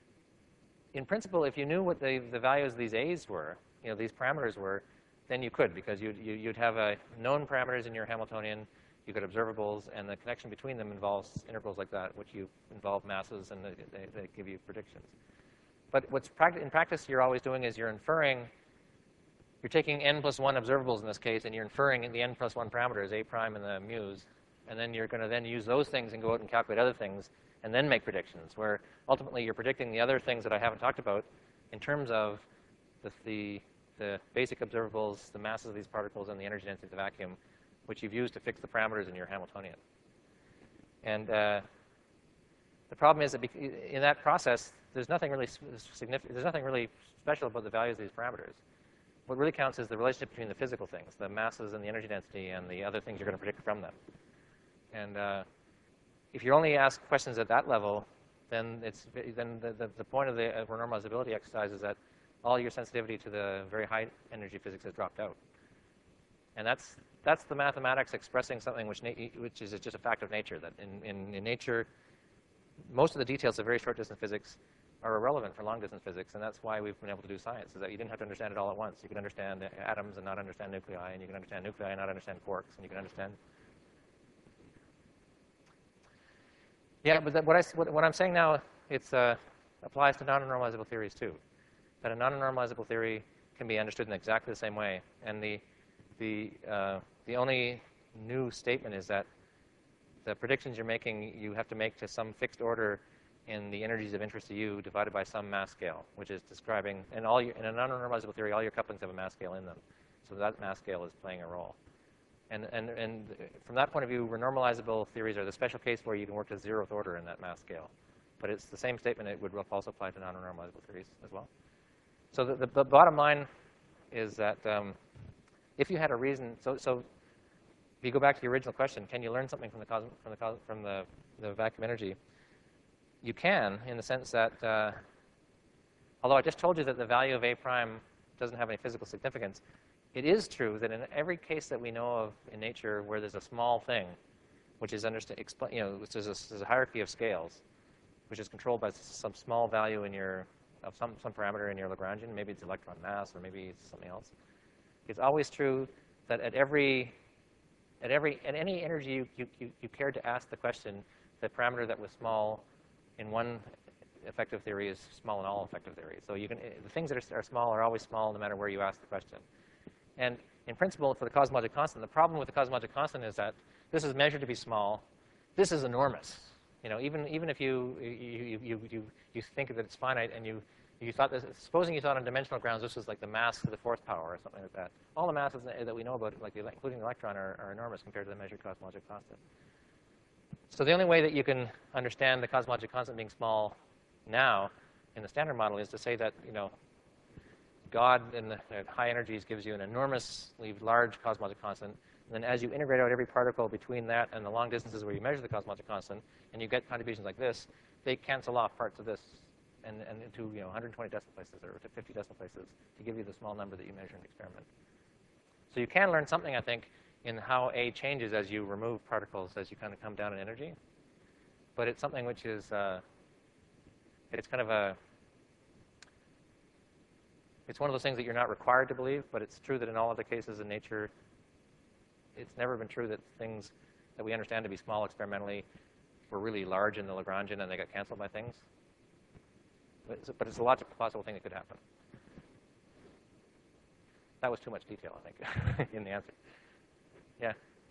in principle, if you knew what the, the values of these A's were, you know, these parameters were, then you could, because you'd, you, you'd have a known parameters in your Hamiltonian, you could observables, and the connection between them involves integrals like that, which you involve masses, and they, they, they give you predictions. But what's practi- in practice you're always doing is you're inferring, you're taking n plus one observables in this case, and you're inferring the n plus one parameters, A prime and the mu's, and then you're going to then use those things and go out and calculate other things, and then make predictions, where ultimately you're predicting the other things that I haven't talked about in terms of the, the, the basic observables, the masses of these particles, and the energy density of the vacuum, which you've used to fix the parameters in your Hamiltonian. And uh, the problem is that in that process, there's nothing really significant, there's nothing really special about the values of these parameters. What really counts is the relationship between the physical things, the masses and the energy density and the other things you're going to predict from them. And uh, if you only ask questions at that level, then it's then the, the, the point of the uh, renormalizability exercise is that all your sensitivity to the very high energy physics has dropped out. And that's that's the mathematics expressing something which na which is just a fact of nature. That in, in in nature, most of the details of very short distance physics are irrelevant for long distance physics, and that's why we've been able to do science. Is that you didn't have to understand it all at once. You can understand atoms and not understand nuclei, and you can understand nuclei and not understand quarks, and you can understand. Yeah, but that, what, I, what, what I'm saying now, it uh, applies to non-normalizable theories too. That a non-normalizable theory can be understood in exactly the same way. And the, the, uh, the only new statement is that the predictions you're making, you have to make to some fixed order in the energies of interest to you divided by some mass scale, which is describing, and all your, in a non-normalizable theory, all your couplings have a mass scale in them. So that mass scale is playing a role. And, and, and from that point of view, renormalizable theories are the special case where you can work to zeroth order in that mass scale. But it's the same statement. It would also apply to non-renormalizable theories as well. So the, the, the bottom line is that um, if you had a reason, so, so if you go back to your original question, can you learn something from the, cosm from the, cos from the, the vacuum energy? You can, in the sense that, uh, although I just told you that the value of A prime doesn't have any physical significance, it is true that in every case that we know of in nature where there's a small thing, which is understand, you know, which is a, there's a hierarchy of scales, which is controlled by some small value in your of some, some parameter in your Lagrangian, maybe it's electron mass or maybe it's something else, it's always true that at every, at every, at any energy you, you, you, you cared to ask the question, the parameter that was small in one effective theory is small in all effective theories. So you can, the things that are, are small are always small no matter where you ask the question. And in principle, for the cosmologic constant, the problem with the cosmologic constant is that this is measured to be small. This is enormous. You know, even even if you you you you, you think that it's finite and you you thought this, supposing you thought on dimensional grounds this was like the mass to the fourth power or something like that. All the masses that we know about, like the, including the electron, are, are enormous compared to the measured cosmologic constant. So the only way that you can understand the cosmologic constant being small now in the standard model is to say that, you know, God in the, at high energies gives you an enormously large cosmologic constant. And then as you integrate out every particle between that and the long distances where you measure the cosmologic constant, and you get contributions like this, they cancel off parts of this and, and into, you know, one hundred twenty decimal places or to fifty decimal places to give you the small number that you measure in the experiment. So you can learn something, I think, in how A changes as you remove particles, as you kind of come down in energy. But it's something which is, uh, it's kind of a, it's one of those things that you're not required to believe, but it's true that in all other cases in nature, it's never been true that things that we understand to be small experimentally were really large in the Lagrangian and they got canceled by things. But it's, but it's a logical possible thing that could happen. That was too much detail, I think, in the answer. Yeah?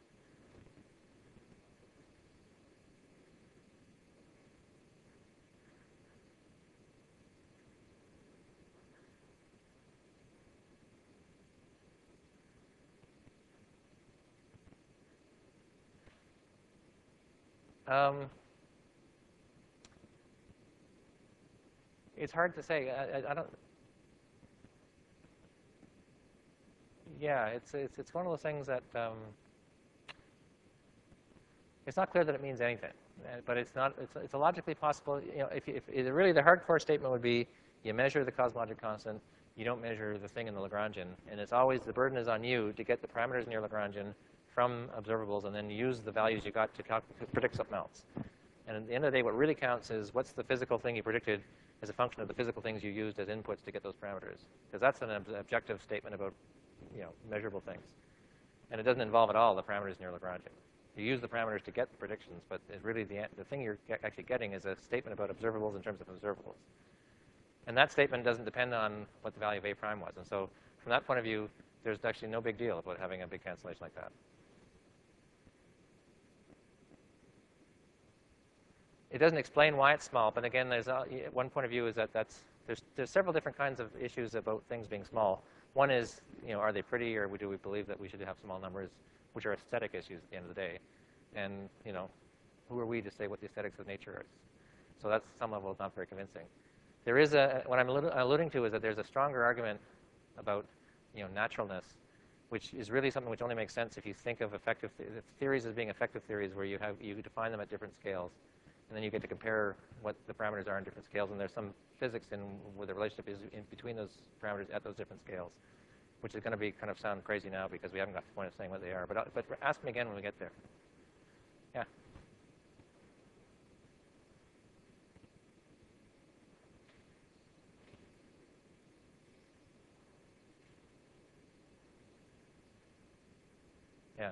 Um, it's hard to say. I, I, I don't. Yeah, it's it's it's one of those things that um, it's not clear that it means anything. But it's not. It's it's a logically possible. You know, if, if, if really the hardcore statement would be you measure the cosmologic constant, you don't measure the thing in the Lagrangian, and it's always the burden is on you to get the parameters in your Lagrangian from observables and then use the values you got to, to predict something else. And at the end of the day, what really counts is what's the physical thing you predicted as a function of the physical things you used as inputs to get those parameters. Because that's an ob objective statement about, you know, measurable things. And it doesn't involve at all the parameters in your Lagrangian. You use the parameters to get the predictions, but it really the, the thing you're actually getting is a statement about observables in terms of observables. And that statement doesn't depend on what the value of A prime was. And so from that point of view, there's actually no big deal about having a big cancellation like that. It doesn't explain why it's small, but again, there's uh, one point of view is that that's, there's, there's several different kinds of issues about things being small. One is, you know, are they pretty, or do we believe that we should have small numbers, which are aesthetic issues at the end of the day. And, you know, who are we to say what the aesthetics of nature is? So that's, at some level, not very convincing. There is a, what I'm alluding to is that there's a stronger argument about, you know, naturalness, which is really something which only makes sense if you think of effective th theories as being effective theories where you have, you define them at different scales. And then you get to compare what the parameters are in different scales. And there's some physics in where the relationship is in between those parameters at those different scales, which is going to be kind of sound crazy now because we haven't got to the point of saying what they are. But, uh, but ask me again when we get there. Yeah? Yeah.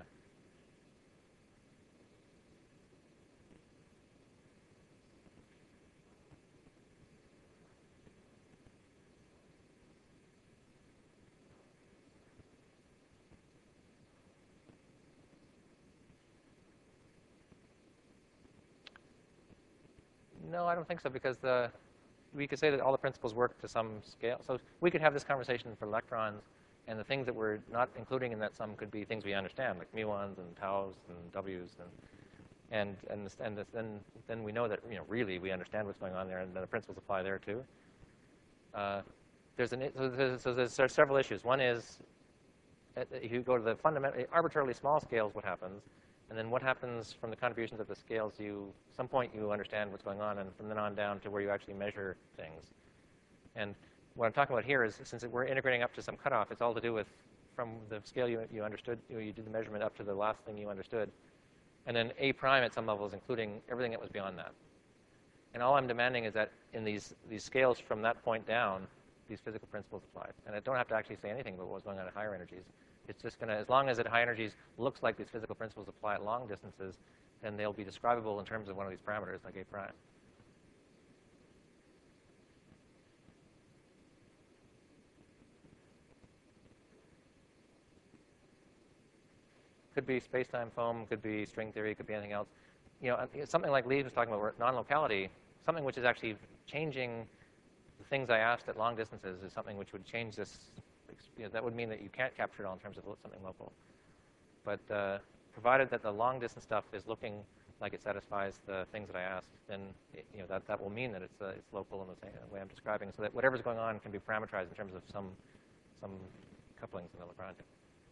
No, I don't think so, because the, we could say that all the principles work to some scale. So we could have this conversation for electrons, and the things that we're not including in that sum could be things we understand, like muons and taus and w's, and and and, this, and this, then then we know that, you know, really we understand what's going on there, and the principles apply there too. Uh, there's an so there's, so there's several issues. One is if you go to the fundamental arbitrarily small scales, what happens? And then what happens from the contributions of the scales, you, some point you understand what's going on, and from then on down to where you actually measure things. And what I'm talking about here is, since we're integrating up to some cutoff, it's all to do with from the scale you, you understood, you, you did the measurement up to the last thing you understood. And then A prime at some levels, including everything that was beyond that. And all I'm demanding is that in these, these scales from that point down, these physical principles apply. And I don't have to actually say anything about what's going on at higher energies. It's just going to, as long as at high energies looks like these physical principles apply at long distances, then they'll be describable in terms of one of these parameters, like A prime. Could be space-time foam, could be string theory, could be anything else. You know, something like Lee was talking about, non-locality, something which is actually changing the things I asked at long distances is something which would change this. You know, that would mean that you can't capture it all in terms of something local. But uh, provided that the long-distance stuff is looking like it satisfies the things that I asked, then it, you know, that, that will mean that it's, uh, it's local in the same way I'm describing, so that whatever's going on can be parameterized in terms of some, some couplings in the Lagrangian.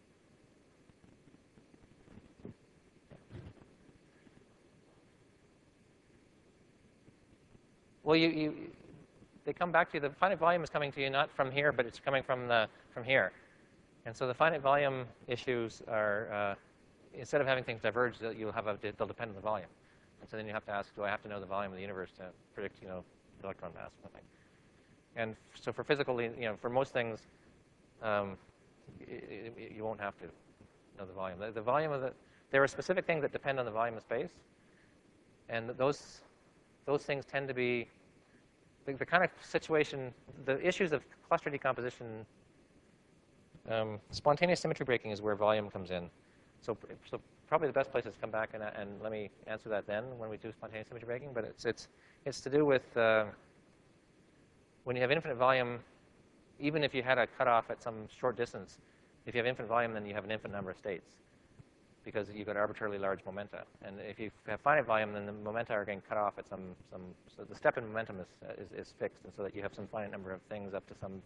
Well, you, you, they come back to you. The finite volume is coming to you not from here, but it's coming from the from here. And so the finite volume issues are, uh, instead of having things diverge, you'll have a, they'll depend on the volume. And so then you have to ask, do I have to know the volume of the universe to predict, you know, electron mass or something? And so for physical, you know, for most things, um, it, it, you won't have to know the volume. The, the volume of the, there are specific things that depend on the volume of space, and those. Those things tend to be the, the kind of situation, the issues of cluster decomposition, um, spontaneous symmetry breaking is where volume comes in. So, so probably the best place is to come back and, and let me answer that then when we do spontaneous symmetry breaking. But it's, it's, it's to do with uh, when you have infinite volume, even if you had a cutoff at some short distance, if you have infinite volume, then you have an infinite number of states, because you've got arbitrarily large momenta. And if you have finite volume, then the momenta are getting cut off at some, some so the step in momentum is, uh, is, is fixed, and so that you have some finite number of things up to some,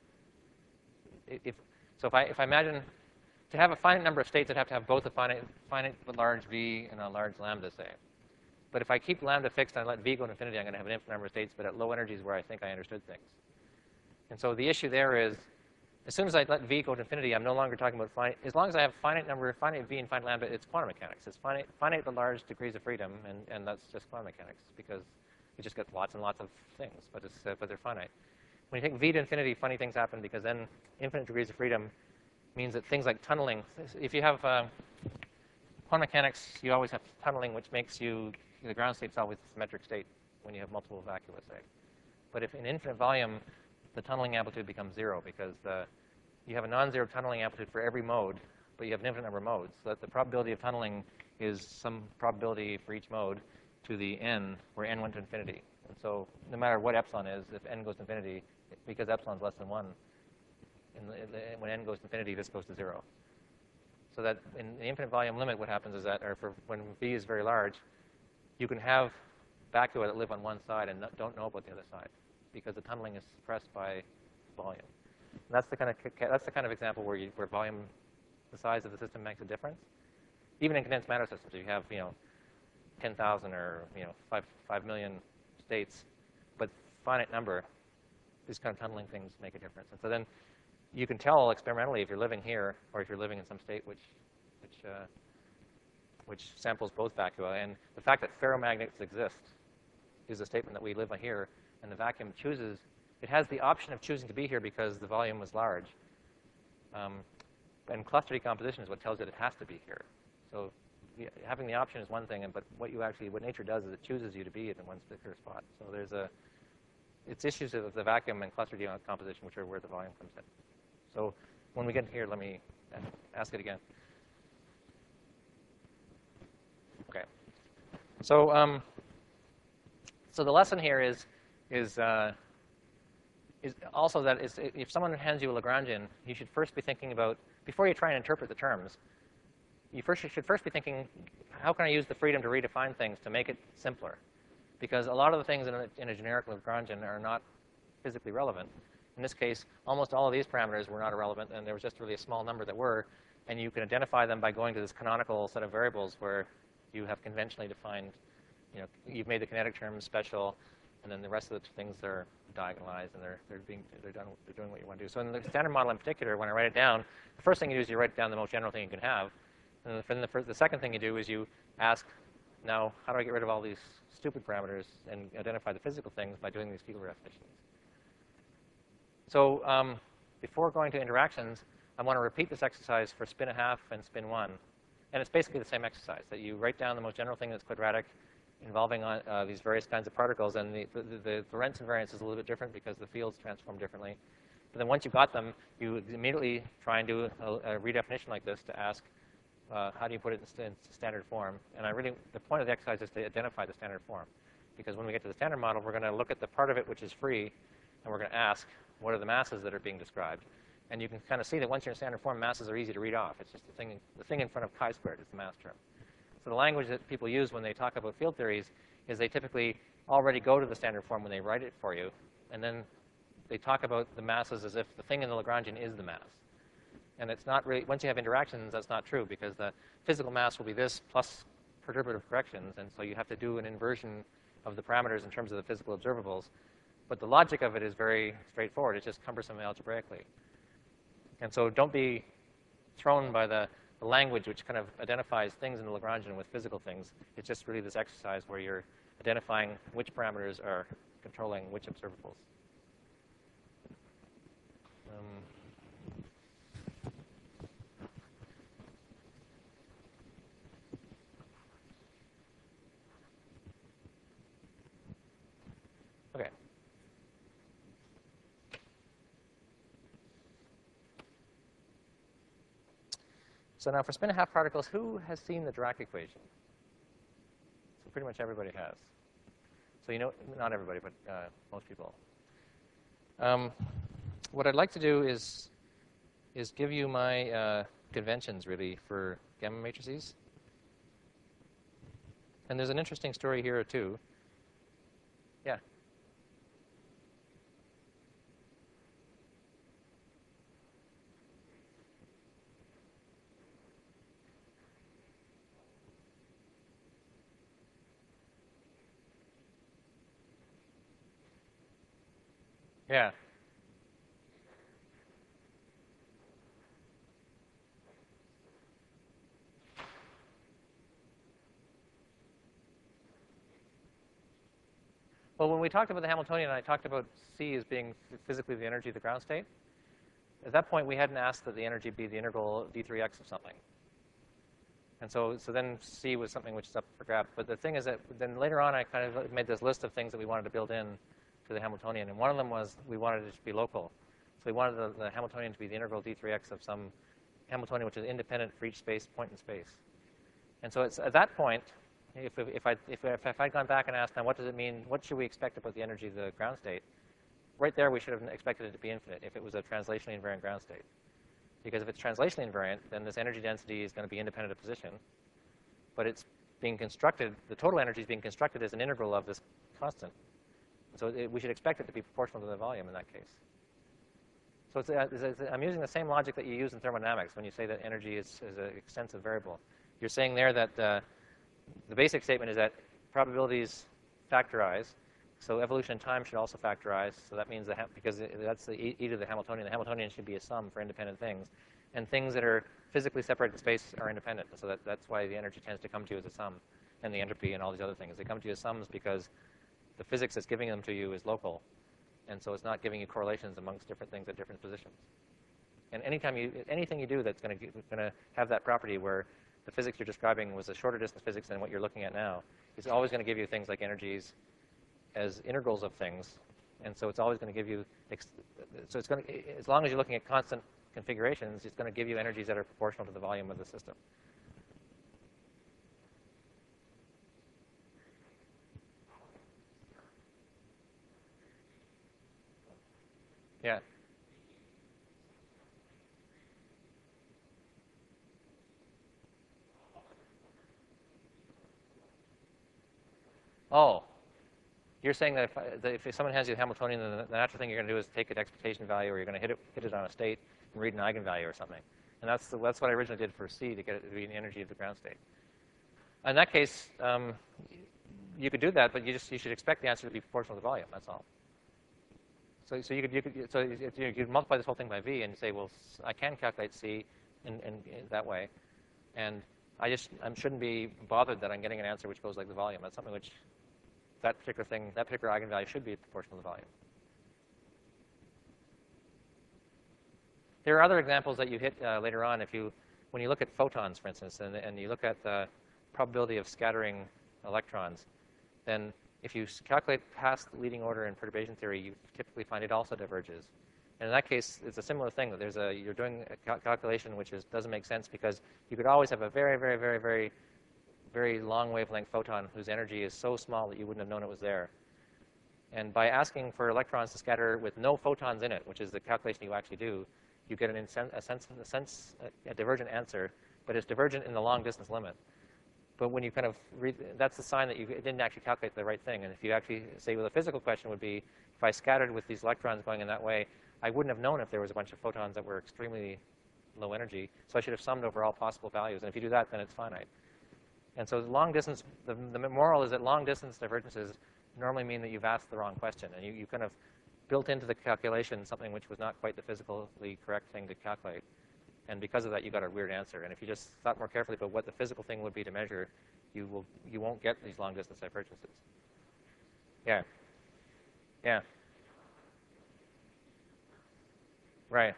if, so if I, if I imagine, to have a finite number of states, I'd have to have both a finite, finite large V and a large lambda, say. But if I keep lambda fixed and I let V go to infinity, I'm going to have an infinite number of states, but at low energies where I think I understood things. And so the issue there is, as soon as I let V go to infinity, I'm no longer talking about finite. As long as I have finite number, finite V and finite lambda, it's quantum mechanics. It's finite, finite the large degrees of freedom, and, and that's just quantum mechanics, because you just get lots and lots of things, but, it's, uh, but they're finite. When you take V to infinity, funny things happen, because then infinite degrees of freedom means that things like tunneling, if you have uh, quantum mechanics, you always have tunneling, which makes you, the ground state's always a symmetric state when you have multiple vacua, say. But if in infinite volume, the tunneling amplitude becomes zero, because the, you have a non-zero tunneling amplitude for every mode, but you have an infinite number of modes. So that the probability of tunneling is some probability for each mode to the n, where n went to infinity. And so no matter what epsilon is, if n goes to infinity, because epsilon is less than one, in the, in the, when n goes to infinity, this goes to zero. So that in the infinite volume limit, what happens is that, or for when V is very large, you can have vacua that live on one side and not, don't know about the other side, because the tunneling is suppressed by volume. And that's the kind of that's the kind of example where you, where volume, the size of the system makes a difference. Even in condensed matter systems, you have you know ten thousand or you know five five million states, but finite number, these kind of tunneling things make a difference. And so then you can tell experimentally if you're living here or if you're living in some state which which uh, which samples both vacua. And the fact that ferromagnets exist is a statement that we live here, and the vacuum chooses. It has the option of choosing to be here because the volume was large. Um, and cluster decomposition is what tells it it has to be here. So yeah, having the option is one thing, but what you actually, what nature does is it chooses you to be in one particular spot. So there's a, it's issues of the vacuum and cluster decomposition which are where the volume comes in. So when we get here, let me ask it again. Okay. So um, so the lesson here is is. Uh, is also that is if someone hands you a Lagrangian, you should first be thinking about, before you try and interpret the terms, you first you should first be thinking, how can I use the freedom to redefine things to make it simpler? Because a lot of the things in a, in a generic Lagrangian are not physically relevant. In this case, almost all of these parameters were not irrelevant, and there was just really a small number that were, and you can identify them by going to this canonical set of variables where you have conventionally defined, you know, you've made the kinetic terms special, and then the rest of the things are diagonalized, and they're they're being they're done they're doing what you want to do. So in the standard model in particular, when I write it down, the first thing you do is you write down the most general thing you can have, and then the, the second thing you do is you ask now how do I get rid of all these stupid parameters and identify the physical things by doing these Fiegel definitions? So um, before going to interactions, I want to repeat this exercise for spin a half and spin one. And it's basically the same exercise, that you write down the most general thing that's quadratic involving uh, uh, these various kinds of particles. And the, the, the Lorentz invariance is a little bit different because the fields transform differently. But then once you've got them, you immediately try and do a, a redefinition like this to ask, uh, how do you put it in, st in standard form? And I really, the point of the exercise is to identify the standard form. Because when we get to the standard model, we're going to look at the part of it which is free, and we're going to ask, what are the masses that are being described? And you can kind of see that once you're in standard form, masses are easy to read off. It's just the thing, the thing in front of chi squared is the mass term. So the language that people use when they talk about field theories is they typically already go to the standard form when they write it for you, and then they talk about the masses as if the thing in the Lagrangian is the mass. And it's not really, once you have interactions, that's not true, because the physical mass will be this plus perturbative corrections, and so you have to do an inversion of the parameters in terms of the physical observables. But the logic of it is very straightforward. It's just cumbersome algebraically. And so don't be thrown by the, the language which kind of identifies things in the Lagrangian with physical things. It's just really this exercise where you're identifying which parameters are controlling which observables. Um, okay. So now for spin and a half particles, who has seen the Dirac equation? So pretty much everybody has. So you know, not everybody, but uh, most people. Um, what I'd like to do is, is give you my uh, conventions, really, for gamma matrices. And there's an interesting story here, too. Yeah? Yeah. Well, when we talked about the Hamiltonian, I talked about C as being physically the energy of the ground state. At that point, we hadn't asked that the energy be the integral d three x of something. And so, so then C was something which is up for grabs. But the thing is that then later on, I kind of made this list of things that we wanted to build in to the Hamiltonian. And one of them was we wanted it to be local. So we wanted the, the Hamiltonian to be the integral d three x of some Hamiltonian which is independent for each space, point in space. And so it's at that point, if, if, I, if, if I'd gone back and asked, now what does it mean, what should we expect about the energy of the ground state? Right there, we should have expected it to be infinite if it was a translationally invariant ground state. Because if it's translationally invariant, then this energy density is going to be independent of position. But it's being constructed, the total energy is being constructed as an integral of this constant. So it, we should expect it to be proportional to the volume in that case. So it's, it's, it's, I'm using the same logic that you use in thermodynamics when you say that energy is, is an extensive variable. You're saying there that uh, the basic statement is that probabilities factorize. So evolution in time should also factorize. So that means that because that's the e, e to the Hamiltonian, the Hamiltonian should be a sum for independent things. And things that are physically separated in space are independent. So that, that's why the energy tends to come to you as a sum, and the entropy and all these other things. They come to you as sums because the physics that's giving them to you is local. And so it's not giving you correlations amongst different things at different positions. And anytime you, anything you do that's going to have that property where the physics you're describing was a shorter distance physics than what you're looking at now, is always going to give you things like energies as integrals of things. And so it's always going to give you, so it's going to, as long as you're looking at constant configurations, it's going to give you energies that are proportional to the volume of the system. Yeah. Oh. You're saying that if, that if someone has you the Hamiltonian, then the natural thing you're going to do is take an expectation value, or you're going to hit it, hit it on a state and read an eigenvalue or something. And that's, the, that's what I originally did for C to get it to be the energy of the ground state. In that case, um, you could do that, but you just you should expect the answer to be proportional to the volume. That's all. So, so you could you could so you could multiply this whole thing by V and say, well, I can calculate C in, in, in that way, and I just I shouldn't be bothered that I'm getting an answer which goes like the volume. That's something which that particular thing, that particular eigenvalue should be proportional to the volume. There are other examples that you hit uh, later on. If you, when you look at photons, for instance, and, and you look at the probability of scattering electrons, then if you calculate past leading order in perturbation theory, you typically find it also diverges. And in that case, it's a similar thing. That there's a you're doing a cal calculation which is, doesn't make sense because you could always have a very, very, very, very, very long wavelength photon whose energy is so small that you wouldn't have known it was there. And by asking for electrons to scatter with no photons in it, which is the calculation you actually do, you get an insen a sense, a sense, a, a divergent answer, but it's divergent in the long distance limit. But when you kind of read, that's the sign that you didn't actually calculate the right thing. And if you actually say, well, the physical question would be, if I scattered with these electrons going in that way, I wouldn't have known if there was a bunch of photons that were extremely low energy. So I should have summed over all possible values. And if you do that, then it's finite. And so long distance, the, the moral is that long distance divergences normally mean that you've asked the wrong question. And you, you kind of built into the calculation something which was not quite the physically correct thing to calculate. And because of that, you got a weird answer. And if you just thought more carefully about what the physical thing would be to measure, you will you won't get these long distance divergences. Yeah. Yeah. Right.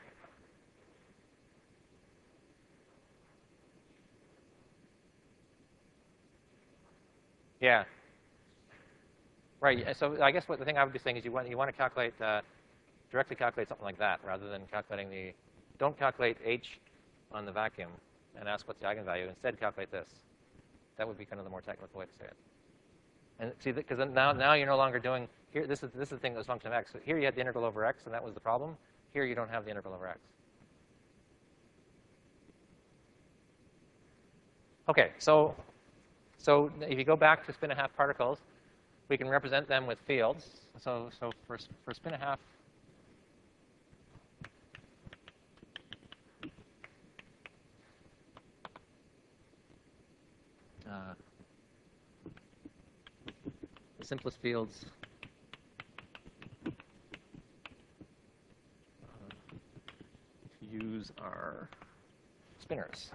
Yeah. Right. So I guess what the thing I would be saying is you want you want to calculate uh, directly calculate something like that rather than calculating the. Don't calculate H on the vacuum and ask what's the eigenvalue. Instead, calculate this. That would be kind of the more technical way to say it. And see, because now now you're no longer doing here. This is this is the thing that was function of x. So here you had the integral over x, and that was the problem. Here you don't have the integral over x. Okay, so so if you go back to spin a half particles, we can represent them with fields. So so for for spin a half. Uh, the simplest fields uh, to use are spinors.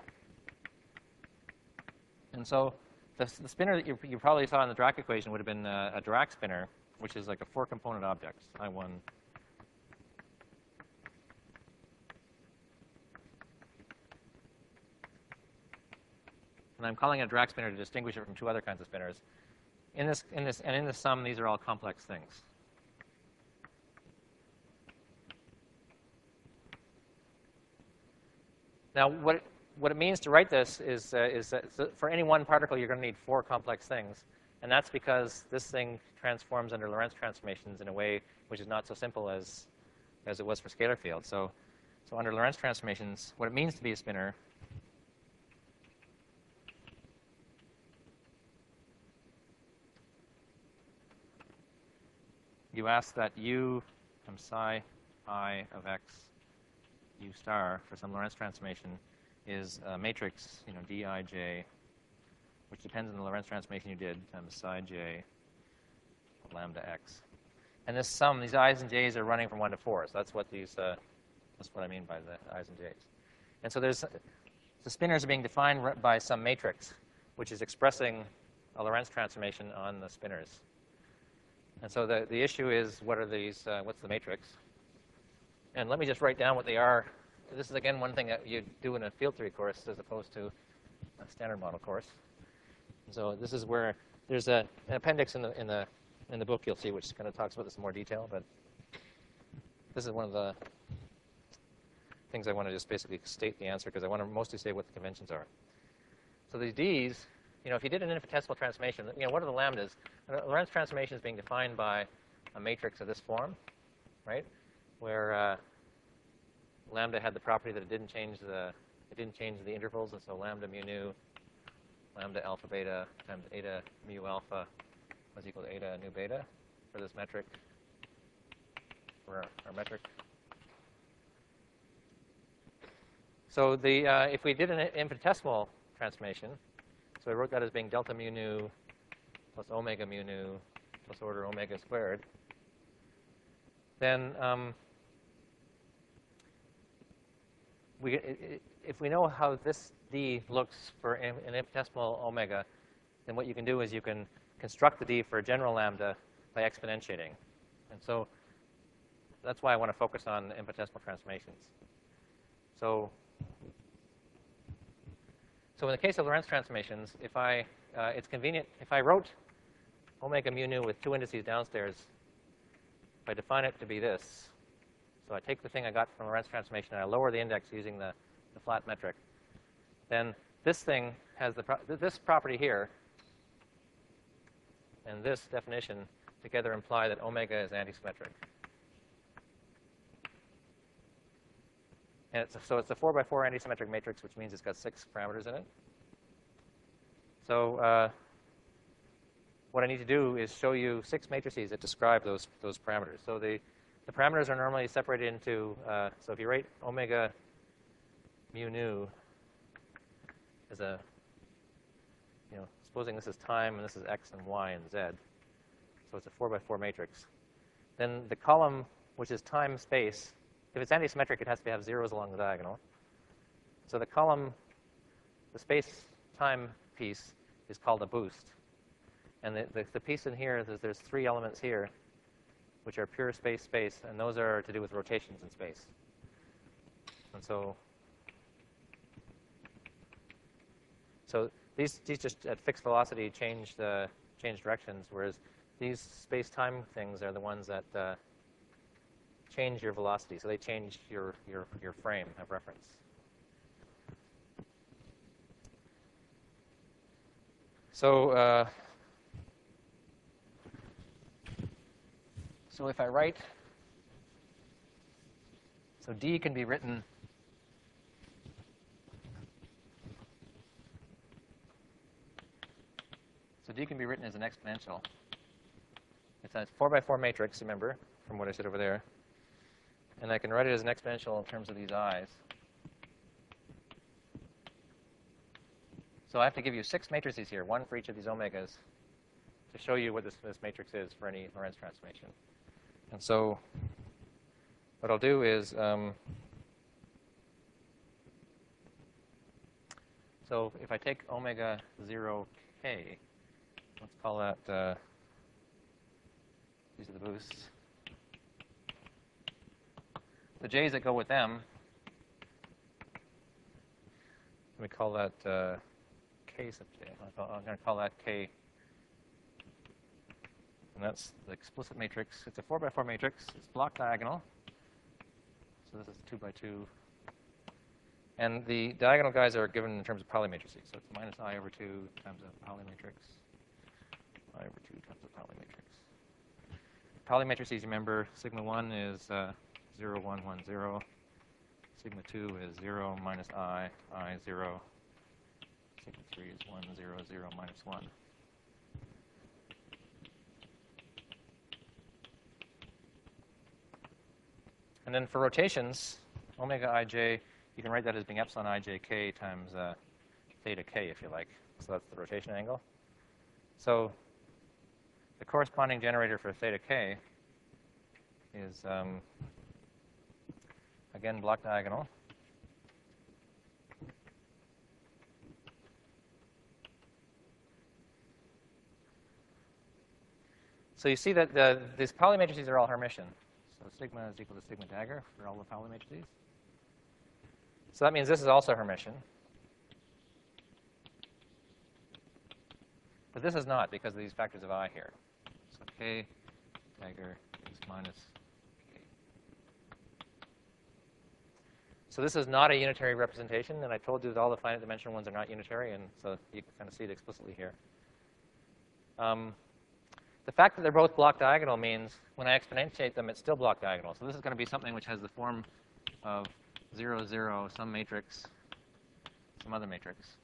And so the, the spinor that you, you probably saw in the Dirac equation would have been a, a Dirac spinor, which is like a four-component object, I one. And I'm calling it a Dirac spinor to distinguish it from two other kinds of spinors. In this, in this, and in the sum, these are all complex things. Now, what it, what it means to write this is, uh, is that for any one particle, you're going to need four complex things. And that's because this thing transforms under Lorentz transformations in a way which is not so simple as, as it was for scalar fields. So, so under Lorentz transformations, what it means to be a spinor you ask that u from psi I of x u star for some Lorentz transformation is a matrix, you know, dij, which depends on the Lorentz transformation you did, times psi j lambda x. And this sum, these i's and j's are running from one to four. So that's what these, uh, that's what I mean by the i's and j's. And so there's, the spinors are being defined by some matrix, which is expressing a Lorentz transformation on the spinors. And so the, the issue is, what are these, uh, what's the matrix? And let me just write down what they are. This is, again, one thing that you do in a field theory course as opposed to a standard model course. So this is where there's a, an appendix in the, in, the, in the book you'll see, which kind of talks about this in more detail. But this is one of the things I want to just basically state the answer, because I want to mostly say what the conventions are. So these D's, you know, if you did an infinitesimal transformation, you know, what are the lambdas? A Lorentz transformation is being defined by a matrix of this form, right? Where uh, lambda had the property that it didn't change the it didn't change the intervals, and so lambda mu nu, lambda alpha beta times eta mu alpha was equal to eta nu beta for this metric, for our, our metric. So the uh, if we did an infinitesimal transformation, so I wrote that as being delta mu nu plus omega mu nu plus order omega squared, then um, we, if we know how this d looks for an infinitesimal omega, then what you can do is you can construct the d for a general lambda by exponentiating. And so that's why I want to focus on infinitesimal transformations. So, so in the case of Lorentz transformations, if I, uh, it's convenient, if I wrote omega mu nu with two indices downstairs, if I define it to be this, so I take the thing I got from Lorentz transformation and I lower the index using the, the flat metric, then this thing has the pro this property here and this definition together imply that omega is antisymmetric. And it's a, so it's a four by four antisymmetric matrix, which means it's got six parameters in it. So uh, what I need to do is show you six matrices that describe those those parameters. So the the parameters are normally separated into, uh, so if you rate omega mu nu as a, you know, supposing this is time and this is x and y and z, so it's a four by four matrix, then the column, which is time space, if it's antisymmetric, it has to have zeros along the diagonal. So the column, the space-time piece, is called a boost. And the, the, the piece in here, there's, there's three elements here, which are pure space-space, and those are to do with rotations in space. And so, so these, these just at fixed velocity change the change directions, whereas these space-time things are the ones that uh, change your velocity. So they change your, your, your frame of reference. So, uh, so if I write, so D can be written so D can be written as an exponential. It's a four by four matrix, remember, from what I said over there. And I can write it as an exponential in terms of these i's. So I have to give you six matrices here, one for each of these omegas, to show you what this, this matrix is for any Lorentz transformation. And so what I'll do is, um, so if I take omega zero k, let's call that, uh, these are the boosts. The j's that go with them, let me call that uh, k sub j. I'm going to call that k. And that's the explicit matrix. It's a four by four matrix. It's block diagonal. So this is two by two. And the diagonal guys are given in terms of Pauli matrices. So it's minus I over two times a Pauli matrix. I over two times a Pauli matrix. Pauli matrices, remember, sigma one is uh, zero, one, one, zero. Sigma two is zero minus I, I, zero. Sigma three is one, zero, zero, minus one. And then for rotations, omega ij, you can write that as being epsilon ijk times uh, theta k, if you like. So that's the rotation angle. So the corresponding generator for theta k is, um, again, block diagonal. So you see that the, these Pauli matrices are all Hermitian. So sigma is equal to sigma dagger for all the Pauli matrices. So that means this is also Hermitian. But this is not because of these factors of I here. So k dagger is minus k. So this is not a unitary representation, and I told you that all the finite dimensional ones are not unitary, and so you can kind of see it explicitly here. Um, The fact that they're both block diagonal means when I exponentiate them, it's still block diagonal. So this is going to be something which has the form of zero, zero, some matrix, some other matrix.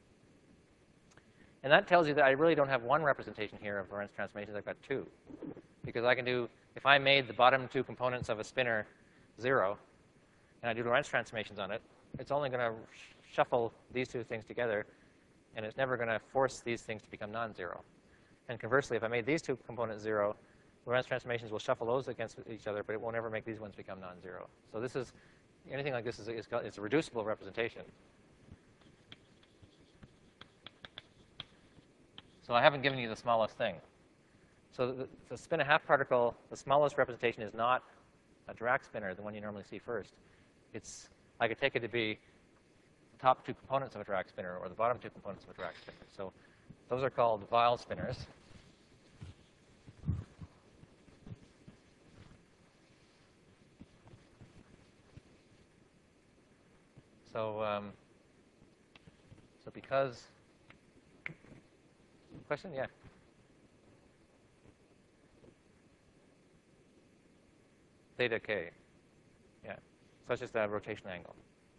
And that tells you that I really don't have one representation here of Lorentz transformations. I've got two. Because I can do, if I made the bottom two components of a spinner zero, and I do Lorentz transformations on it, it's only going to shuffle these two things together, and it's never going to force these things to become non-zero. And conversely, if I made these two components zero, Lorentz transformations will shuffle those against each other, but it won't ever make these ones become non-zero. So this is, anything like this is, is it's a reducible representation. So I haven't given you the smallest thing. So the, the spin a half particle, the smallest representation is not a Dirac spinner, the one you normally see first. It's, I could take it to be the top two components of a Dirac spinner or the bottom two components of a Dirac spinner. So those are called Weyl spinners. So, um, so because, question? Yeah. Theta k. Yeah. So it's just a rotation angle.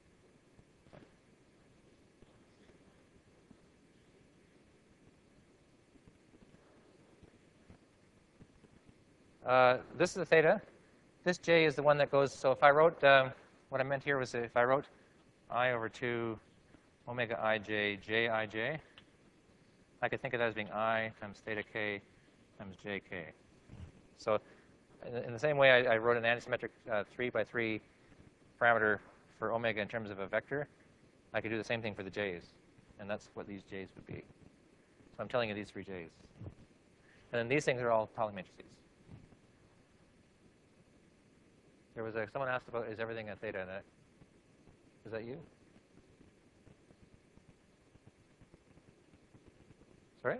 Uh, this is the theta. This j is the one that goes, so if I wrote, um, what I meant here was if I wrote I over two omega ij, j ij, I could think of that as being I times theta k times jk. So in, in the same way I, I wrote an antisymmetric uh, three by three parameter for omega in terms of a vector, I could do the same thing for the j's. And that's what these j's would be. So I'm telling you these three j's. And then these things are all Pauli matrices. There was a, someone asked about, is everything a theta? And is that you? Sorry?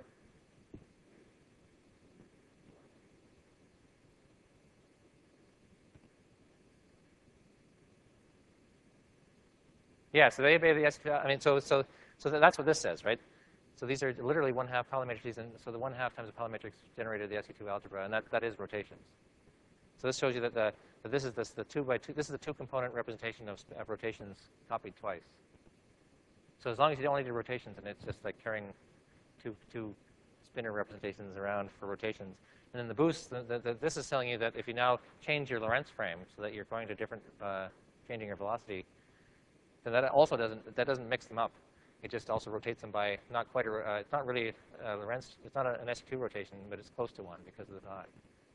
Yeah, so they obey the S Q L. I mean, so so so that's what this says, right? So these are literally one half Pauli matrices, and so the one half times the Pauli matrix generated the S Q two algebra, and that that is rotations. So this shows you that the that this is this the two by two. This is the two component representation of, of rotations copied twice. So as long as you only do rotations, and it's just like carrying two two spinner representations around for rotations. And then the boost, the, the, the, this is telling you that if you now change your Lorentz frame so that you're going to different, uh, changing your velocity, then that also doesn't that doesn't mix them up. It just also rotates them by not quite a, uh, it's not really a Lorentz, it's not a, an S U two rotation, but it's close to one because of the dye.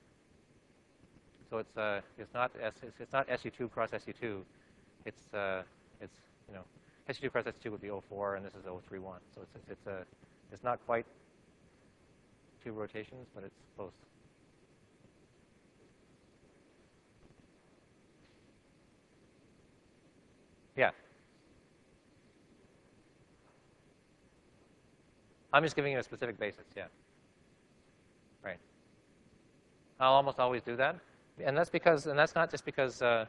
So it's uh, it's not S, it's, it's not S U two cross S U two. It's uh, it's you know S U two cross S U two would be O four, and this is O three one. So it's it's, it's a it's not quite two rotations, but it's close. Yeah. I'm just giving you a specific basis. Yeah. Right. I'll almost always do that. And that's because, and that's not just because uh,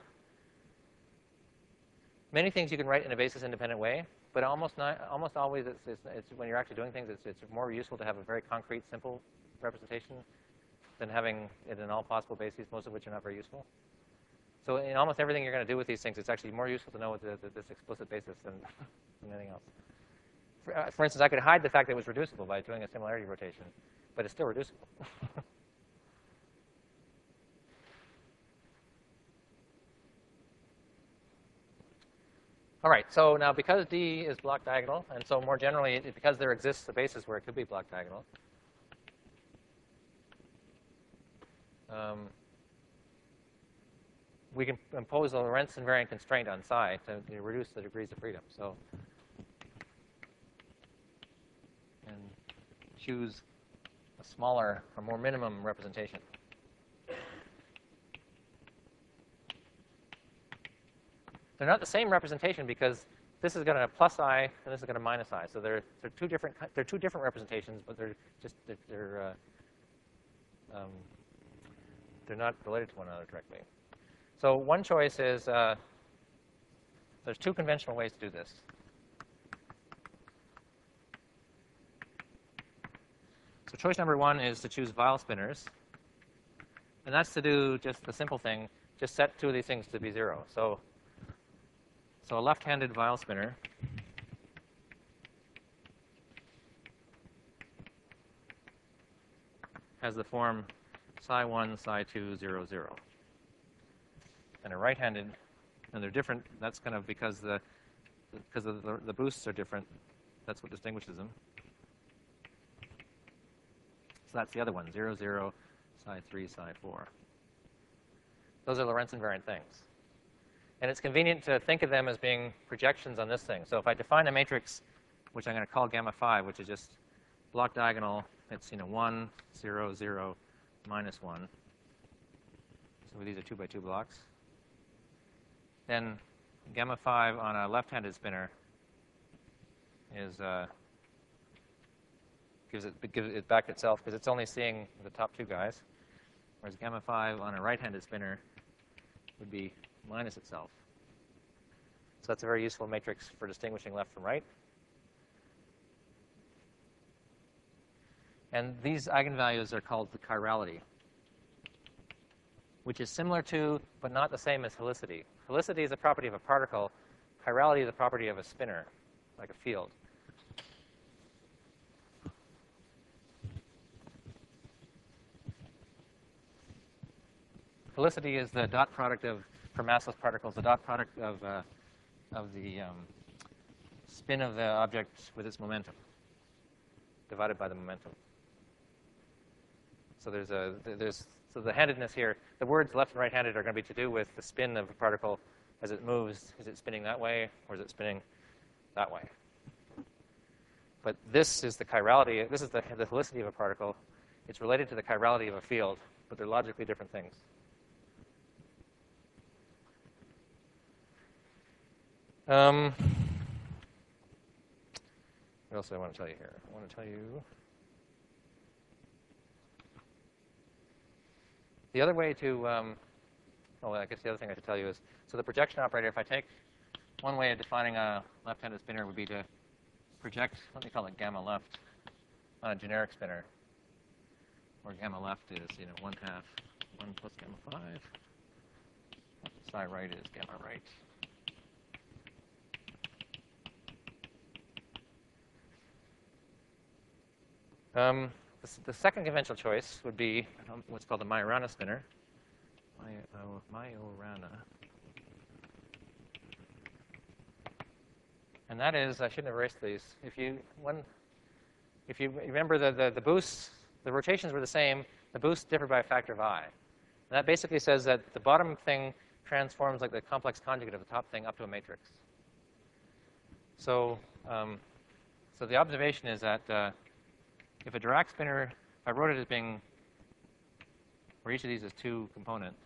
many things you can write in a basis-independent way, but almost not, almost always, it's, it's, it's when you're actually doing things, it's, it's more useful to have a very concrete, simple representation than having it in all possible bases, most of which are not very useful. So in almost everything you're going to do with these things, it's actually more useful to know the, the, this explicit basis than, than anything else. For, uh, for instance, I could hide the fact that it was reducible by doing a similarity rotation, but it's still reducible. All right, so now because D is block diagonal, and so more generally, it, because there exists a basis where it could be block diagonal, um, we can impose a Lorentz invariant constraint on psi to, to reduce the degrees of freedom. So, and choose a smaller, a more minimum representation. They're not the same representation because this is got a plus I and this is got a minus I. So they're they're two different they're two different representations, but they're just they're they're, uh, um, they're not related to one another directly. So one choice is uh, there's two conventional ways to do this. So choice number one is to choose Weyl spinners, and that's to do just the simple thing: just set two of these things to be zero. So So a left-handed Weyl spinner has the form psi one, psi two, zero, zero. And a right-handed, and they're different. That's kind of because the because of the, the boosts are different. That's what distinguishes them. So that's the other one, zero, zero, psi three, psi four. Those are Lorentz invariant things. And it's convenient to think of them as being projections on this thing. So if I define a matrix, which I'm going to call gamma five, which is just block diagonal, it's, you know, one, zero, zero, minus one. So these are two by two blocks. Then gamma five on a left-handed spinner is uh, gives it gives it back itself because it's only seeing the top two guys, whereas gamma five on a right-handed spinner would be minus itself. So that's a very useful matrix for distinguishing left from right. And these eigenvalues are called the chirality, which is similar to, but not the same as helicity. Helicity is a property of a particle. Chirality is a property of a spinner, like a field. Helicity is the dot product of, for massless particles, the dot product of, uh, of the um, spin of the object with its momentum, divided by the momentum. So there's a, there's, so the handedness here, the words left and right-handed are going to be to do with the spin of a particle as it moves. Is it spinning that way, or is it spinning that way? But this is the chirality, this is the, the helicity of a particle. It's related to the chirality of a field, but they're logically different things. Um, what else do I want to tell you here? I want to tell you the other way to, um, oh, I guess the other thing I should tell you is, so the projection operator, if I take one way of defining a left-handed spinner would be to project, let me call it gamma left, on a generic spinner, where gamma left is, you know, one half, one plus gamma five. Psi right is gamma right. Um, the, the second conventional choice would be um, what's called a Majorana spinner. Majorana. And that is, I shouldn't have erased these. If you, one, if you remember the, the, the boosts, the rotations were the same. The boosts differ by a factor of I. And that basically says that the bottom thing transforms like the complex conjugate of the top thing up to a matrix. So, um, so the observation is that uh, if a Dirac spinner, if I wrote it as being, where each of these is two components,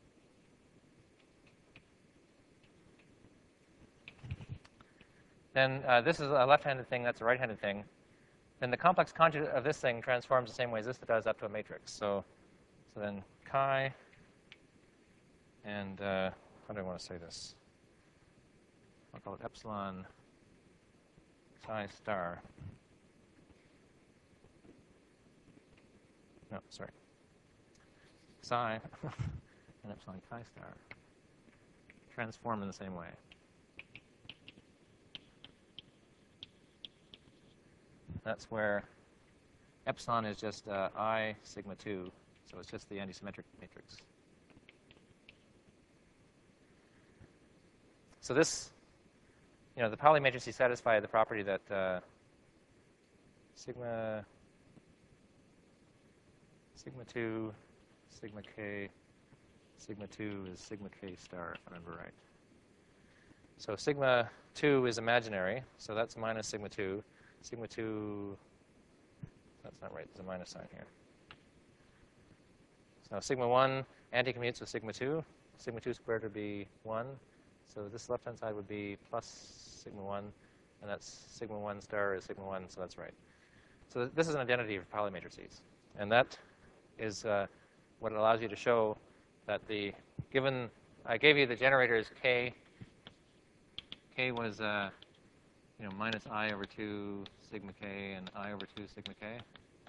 then uh, this is a left-handed thing, that's a right-handed thing. Then the complex conjugate of this thing transforms the same way as this does up to a matrix. So, so then chi, and uh, how do I want to say this? I'll call it epsilon chi star. No, sorry. Psi and epsilon chi star transform in the same way. That's where epsilon is just uh, I sigma two, so it's just the antisymmetric matrix. So this, you know, the Pauli matrices satisfy the property that uh, sigma sigma two, sigma k, sigma two is sigma k star, if I remember right. So sigma two is imaginary, so that's minus sigma two. Sigma two, that's not right, there's a minus sign here. So sigma one anti-commutes with sigma two. Sigma two squared would be one. So this left-hand side would be plus sigma one, and that's sigma one star is sigma one, so that's right. So th this is an identity of Pauli matrices. And that is uh, what allows you to show that the, given, I gave you the generators K, K was, uh, you know, minus I over two sigma k and I over two sigma k.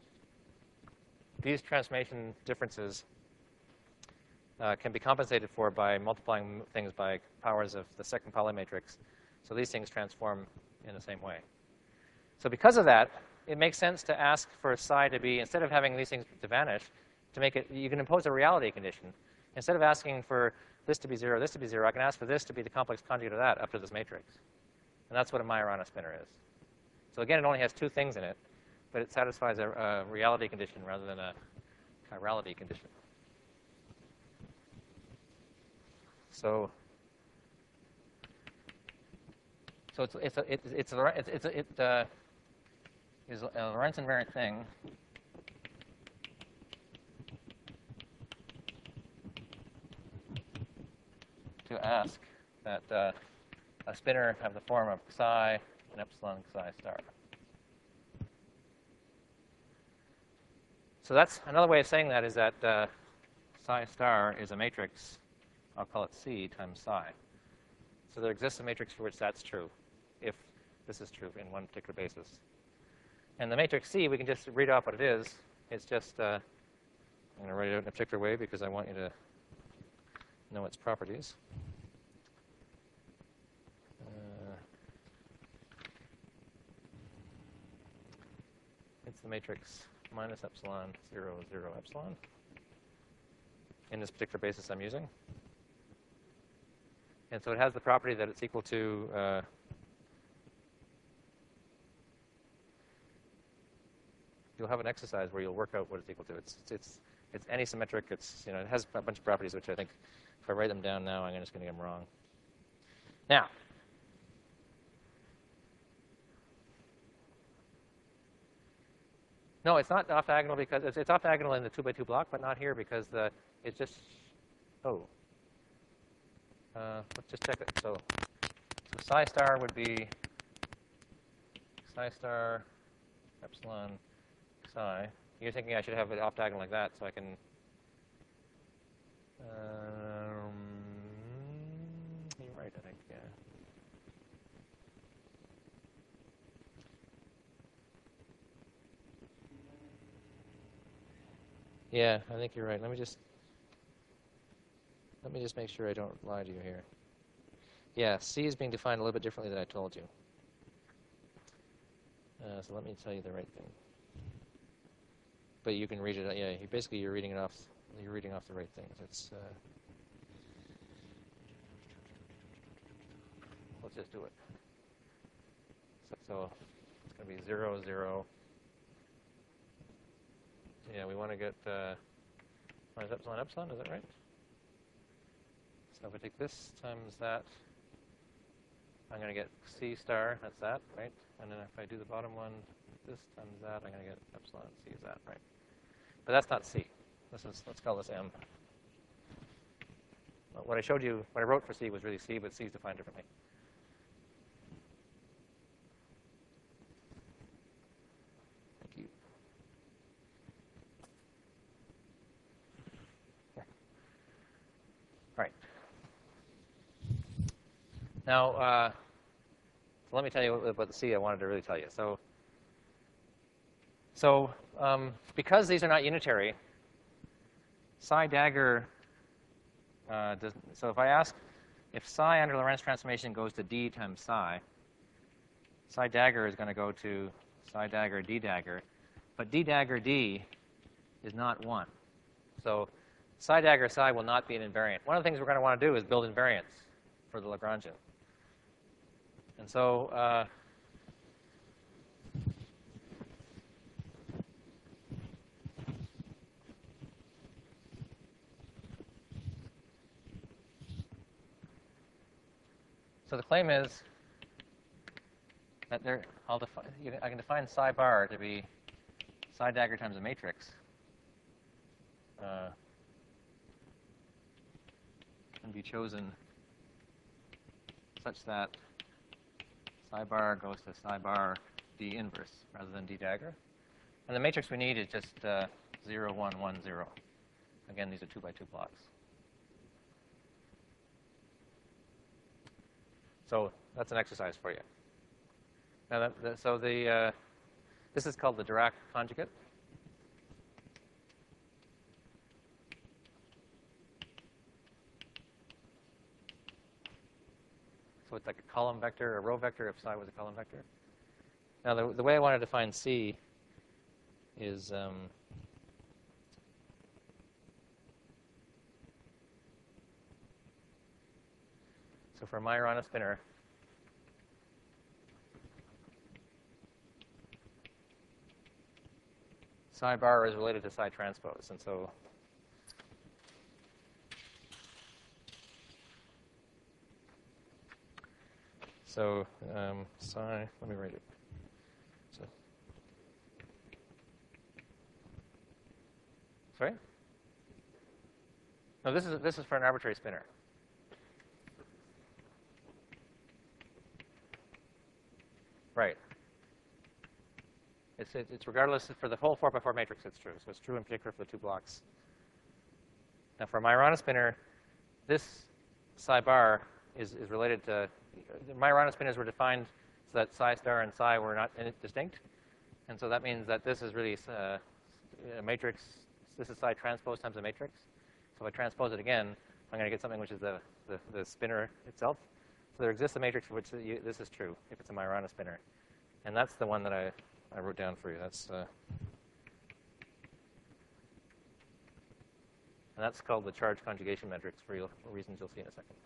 These transformation differences uh, can be compensated for by multiplying things by powers of the second Pauli matrix. So these things transform in the same way. So because of that, it makes sense to ask for psi to be, instead of having these things to vanish, to make it, you can impose a reality condition. Instead of asking for this to be zero, this to be zero, I can ask for this to be the complex conjugate of that up to this matrix. And that's what a Majorana spinner is. So again, it only has two things in it, but it satisfies a, a reality condition rather than a chirality condition. So So it's it's a, it, it's a, it's it's a, it uh, is a Lorentz invariant thing. To ask that uh, a spinner have the form of psi and epsilon psi star. So that's another way of saying that is that uh, psi star is a matrix. I'll call it C times psi. So there exists a matrix for which that's true, if this is true in one particular basis. And the matrix C, we can just read off what it is. It's just, uh, I'm going to write it out in a particular way because I want you to know its properties. Uh, it's the matrix minus epsilon, zero, zero, epsilon in this particular basis I'm using. And so it has the property that it's equal to uh, you'll have an exercise where you'll work out what it's equal to. It's it's it's any symmetric. It's you know it has a bunch of properties which I think if I write them down now, I'm just going to get them wrong. Now, no, it's not off diagonal because it's, it's off diagonal in the two by two block, but not here because the it's just oh. Uh, let's just check it. So, so psi star would be psi star epsilon psi. You're thinking I should have it off diagonal like that, so I can. Um, you're right, I think. Yeah. Yeah, I think you're right. Let me just. Let me just make sure I don't lie to you here. Yeah, C is being defined a little bit differently than I told you. Uh, so let me tell you the right thing. But you can read it. Yeah, you basically you're reading it off. You're reading off the right things. It's. Uh, let's just do it. So, so it's going to be zero, zero. Yeah, we want to get uh, minus epsilon, epsilon. Is that right? So if I take this times that, I'm going to get C star, that's that, right? And then if I do the bottom one, this times that, I'm going to get epsilon C is that, right? But that's not C. This is, let's call this M. But what I showed you, what I wrote for C was really C, but C is defined differently. Thank you. Yeah. All right. Now, uh, so let me tell you about the C I wanted to really tell you. So, so um, because these are not unitary, psi dagger uh, does, so if I ask if psi under Lorentz transformation goes to D times psi, psi dagger is going to go to psi dagger D dagger, but D dagger D is not one. So psi dagger psi will not be an invariant. One of the things we're going to want to do is build invariants for the Lagrangian. And so uh, so the claim is that there, I'll define, you can, I can define psi bar to be psi dagger times a matrix. Uh, can be chosen such that psi bar goes to psi bar D inverse rather than D dagger. And the matrix we need is just uh, zero, one, one, zero. Again, these are two by two blocks. So that's an exercise for you. Now, that, that, so the uh, this is called the Dirac conjugate. So it's like a column vector, a row vector if psi was a column vector. Now, the, the way I want to define C is um, so for a Majorana spinner, psi bar is related to psi transpose, and so So um, psi, let me write it. So, sorry? No, this is this is for an arbitrary spinner. Right. It's it, it's regardless for the whole four by four matrix. It's true. So it's true in particular for the two blocks. Now for a Majorana spinner, this psi bar is is related to the Majorana spinners were defined so that psi star and psi were not distinct, and so that means that this is really uh, a matrix. This is psi transpose times a matrix. So if I transpose it again, I'm going to get something which is the, the, the spinner itself. So there exists a matrix for which you, this is true, if it's a Majorana spinner. And that's the one that I, I wrote down for you. That's uh, and that's called the charge conjugation matrix for, you'll, for reasons you'll see in a second.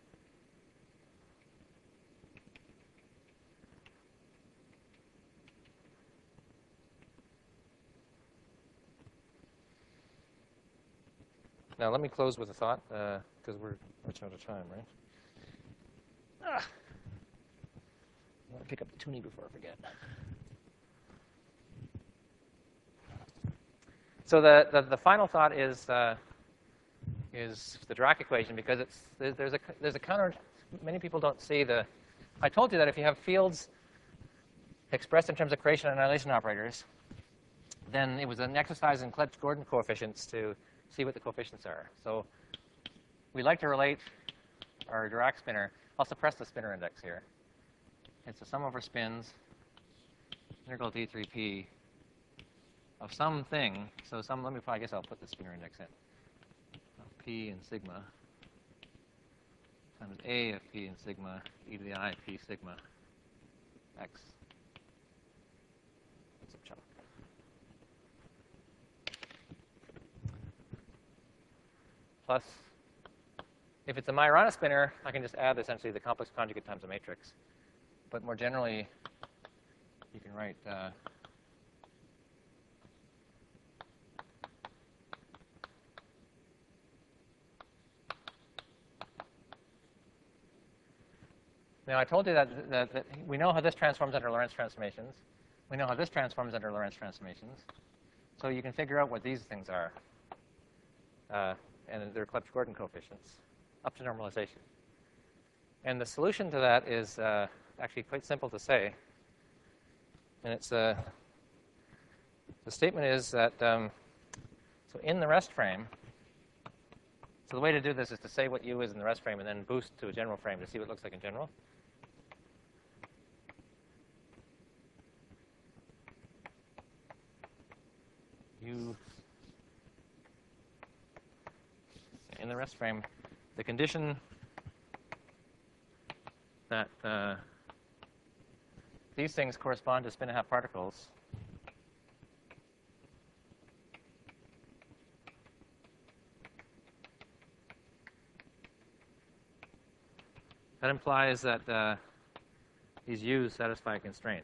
Now, let me close with a thought, because uh, we're much out of time, right? Ah. I want to pick up the tuning before I forget. So the, the, the final thought is uh, is the Dirac equation, because it's there's, there's a there's a counter. Many people don't see the. I told you that if you have fields expressed in terms of creation and annihilation operators, then it was an exercise in Clebsch-Gordon coefficients to see what the coefficients are. So we like to relate our Dirac spinner. I'll suppress the spinner index here. It's the sum over spins, integral d three p of something. So some, let me, I guess I'll put the spinner index in. Of p and sigma times a of p and sigma e to the I p sigma x. Plus, if it's a Majorana spinner, I can just add essentially the complex conjugate times a matrix. But more generally, you can write uh, now I told you that, that, that we know how this transforms under Lorentz transformations. We know how this transforms under Lorentz transformations. So you can figure out what these things are. Uh, and they're Clebsch-Gordon coefficients up to normalization. And the solution to that is uh, actually quite simple to say. And it's uh, the statement is that um, so in the rest frame. So the way to do this is to say what U is in the rest frame and then boost to a general frame to see what it looks like in general. U in the rest frame, the condition that uh, these things correspond to spin and a half particles that implies that uh, these U's satisfy a constraint.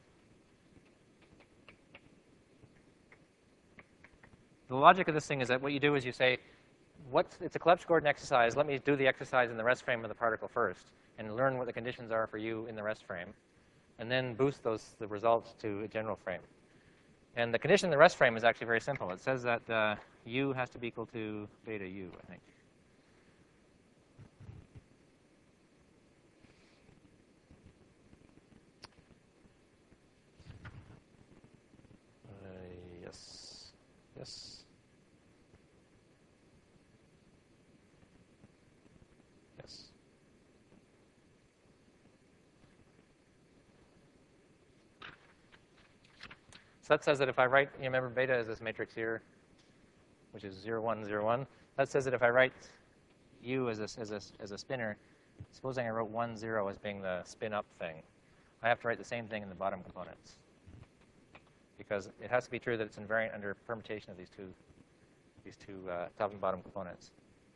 The logic of this thing is that what you do is you say, what's, it's a Clebsch-Gordon exercise. Let me do the exercise in the rest frame of the particle first and learn what the conditions are for U in the rest frame, and then boost those the results to a general frame. And the condition in the rest frame is actually very simple. It says that uh, U has to be equal to beta U, I think. Uh, yes. Yes. So that says that if I write, you remember beta is this matrix here, which is zero, one, zero, one. That says that if I write U as a, as a, as a spinner, supposing I wrote one, zero as being the spin up thing, I have to write the same thing in the bottom components. Because it has to be true that it's invariant under permutation of these two, these two uh, top and bottom components.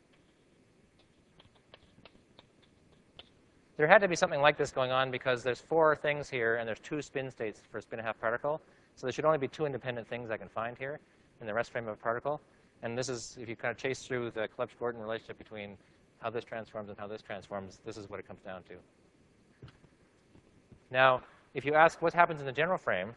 There had to be something like this going on because there's four things here and there's two spin states for a spin and a half particle. So there should only be two independent things I can find here in the rest frame of a particle. And this is, if you kind of chase through the Clebsch-Gordon relationship between how this transforms and how this transforms, this is what it comes down to. Now, if you ask what happens in the general frame,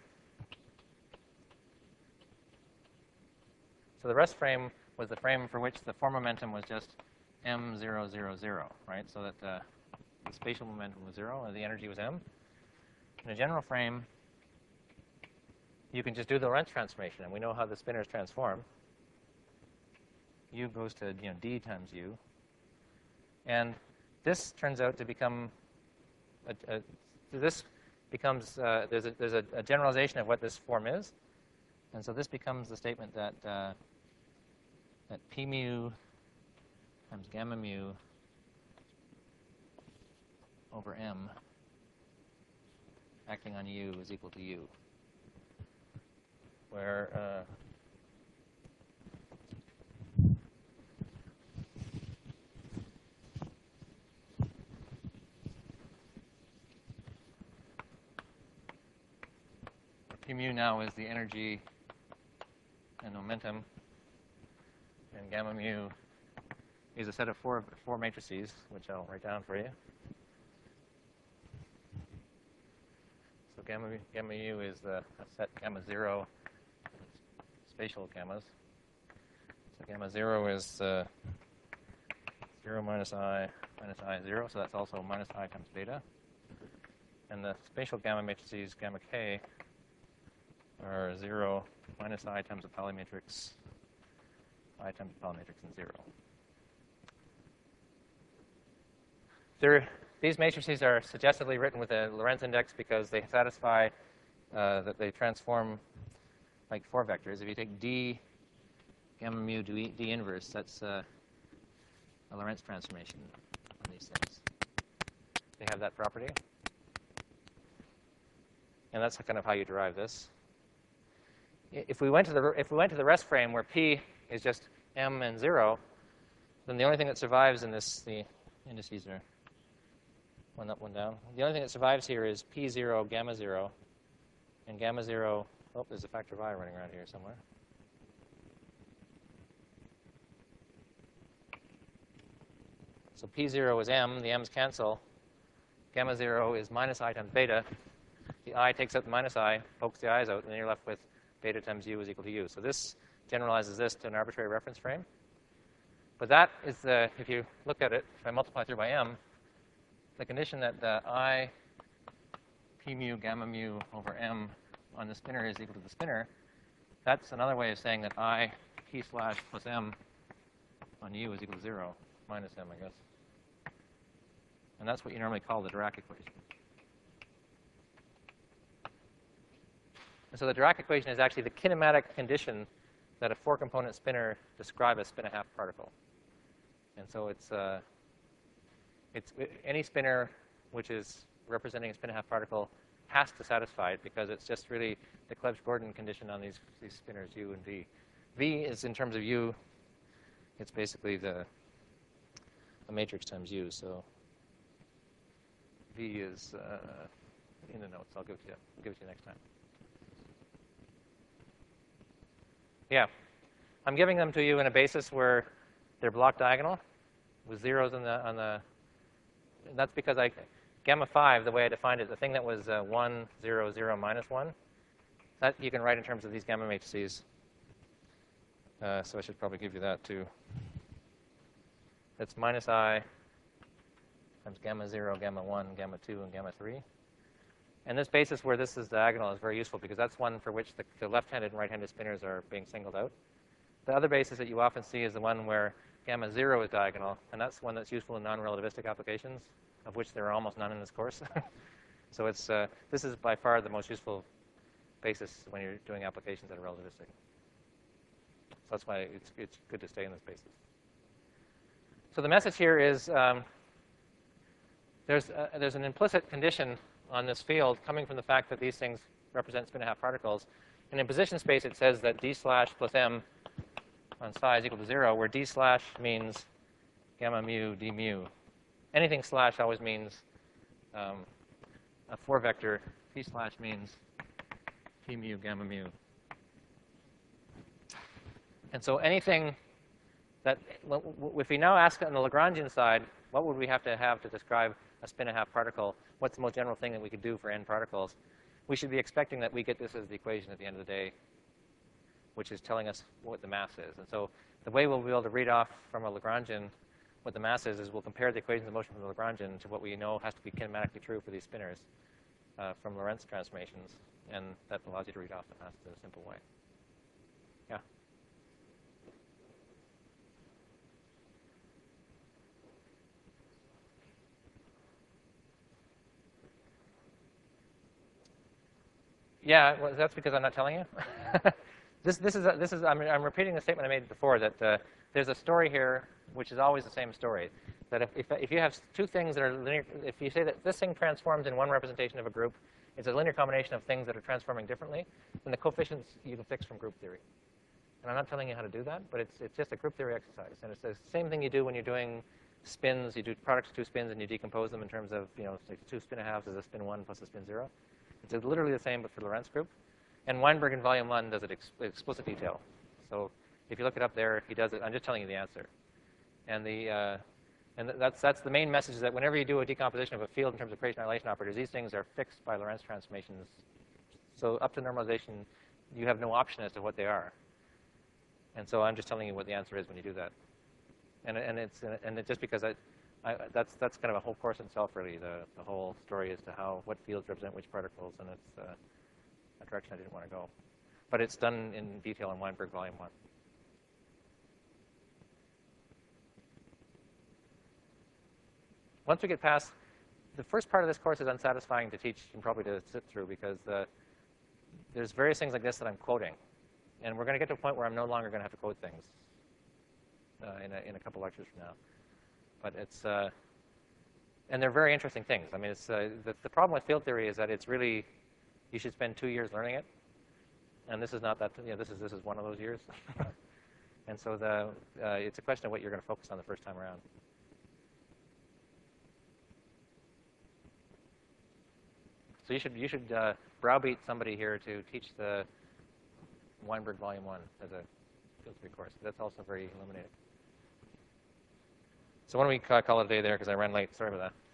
so the rest frame was the frame for which the form momentum was just m zero, zero, zero, right? So that uh, the spatial momentum was zero and the energy was m. In a general frame, you can just do the Lorentz transformation, and we know how the spinors transform. U goes to you know d times u, and this turns out to become a, a, this becomes uh, there's a there's a, a generalization of what this form is, and so this becomes the statement that uh, that p mu times gamma mu over m acting on u is equal to u, where uh, P mu now is the energy and momentum, and gamma mu is a set of four four matrices, which I'll write down for you. So gamma gamma u is the set gamma zero spatial gammas. So gamma zero is uh, zero minus I minus I zero, so that's also minus I times beta. And the spatial gamma matrices gamma k are zero minus I times the Pauli matrix, I times the Pauli matrix, and zero. They're, these matrices are suggestively written with a Lorentz index because they satisfy uh, that they transform like four vectors. If you take d gamma mu d, d inverse, that's uh, a Lorentz transformation on these things. They have that property. And that's kind of how you derive this. If we went to the if we went to the rest frame where p is just m and zero, then the only thing that survives in this, the indices are one up, one down. The only thing that survives here is p zero, gamma zero, and gamma zero. Oh, there's a factor of I running around here somewhere. So p zero is m. The m's cancel. Gamma zero is minus I times beta. The I takes out the minus I, pokes the i's out, and then you're left with beta times u is equal to u. So this generalizes this to an arbitrary reference frame. But that is the, if you look at it, if I multiply through by m, the condition that the I p mu gamma mu over m on the spinor is equal to the spinor, that's another way of saying that I p slash plus m on u is equal to zero, minus m, I guess. And that's what you normally call the Dirac equation. And so the Dirac equation is actually the kinematic condition that a four-component spinor describe as spin-a-half particle. And so it's, uh, it's any spinor which is representing a spin-a-half particle has to satisfy it because it's just really the Clebsch-Gordon condition on these, these spinors u and v. V is in terms of u, it's basically the, the matrix times u. So v is uh, in the notes. I'll give it to you. I'll give it to you next time. Yeah, I'm giving them to you in a basis where they're block diagonal with zeros on the on the. That's because I gamma five, the way I defined it, the thing that was uh, one, zero, zero, minus one, that you can write in terms of these gamma matrices. Uh, so I should probably give you that too. That's minus I times gamma zero, gamma one, gamma two, and gamma three. And this basis where this is diagonal is very useful because that's one for which the, the left-handed and right-handed spinors are being singled out. The other basis that you often see is the one where gamma zero is diagonal, and that's one that's useful in non-relativistic applications, of which there are almost none in this course. So it's, uh, this is by far the most useful basis when you're doing applications that are relativistic. So that's why it's, it's good to stay in this basis. So the message here is um, there's, uh, there's an implicit condition on this field coming from the fact that these things represent spin-a-half particles. And in position space, it says that d slash plus m on psi is equal to zero, where d slash means gamma mu d mu. Anything slash always means um, a four vector. P slash means p mu gamma mu. And so anything that, if we now ask on the Lagrangian side, what would we have to have to describe a spin and a half particle, what's the most general thing that we could do for n particles? We should be expecting that we get this as the equation at the end of the day, which is telling us what the mass is. And so the way we'll be able to read off from a Lagrangian what the mass is is we'll compare the equations of motion from the Lagrangian to what we know has to be kinematically true for these spinners uh, from Lorentz transformations. And that allows you to read off the mass in a simple way. Yeah? Yeah, well, that's because I'm not telling you. this, this is, a, this is I'm, I'm repeating the statement I made before, that uh, there's a story here which is always the same story. That if, if, if you have two things that are linear, if you say that this thing transforms in one representation of a group, it's a linear combination of things that are transforming differently, then the coefficients you can fix from group theory. And I'm not telling you how to do that, but it's, it's just a group theory exercise. And it's the same thing you do when you're doing spins. You do products of two spins, and you decompose them in terms of, you know, like two spin and a halves is a spin one plus a spin zero. It's literally the same, but for Lorentz group. And Weinberg in volume one does it ex explicit detail. So if you look it up there, he does it. I'm just telling you the answer. And the uh, and that's that's the main message, is that whenever you do a decomposition of a field in terms of creation annihilation operators, these things are fixed by Lorentz transformations. So up to normalization, you have no option as to what they are. And so I'm just telling you what the answer is when you do that. And and it's and it just because I. I, that's that's kind of a whole course in itself, really. The the whole story as to how what fields represent which particles, and it's uh, a direction I didn't want to go, but it's done in detail in Weinberg Volume One. Once we get past the first part of this course, is unsatisfying to teach and probably to sit through, because uh, there's various things like this that I'm quoting, and we're going to get to a point where I'm no longer going to have to quote things uh, in a, in a couple lectures from now. But it's, uh, and they're very interesting things. I mean, it's, uh, the, the problem with field theory is that it's really, you should spend two years learning it. And this is not that, you know, this is, this is one of those years. And so the, uh, it's a question of what you're going to focus on the first time around. So you should, you should uh, browbeat somebody here to teach the Weinberg Volume one as a field theory course. That's also very illuminating. So why don't we call it a day there, because I ran late. Sorry about that.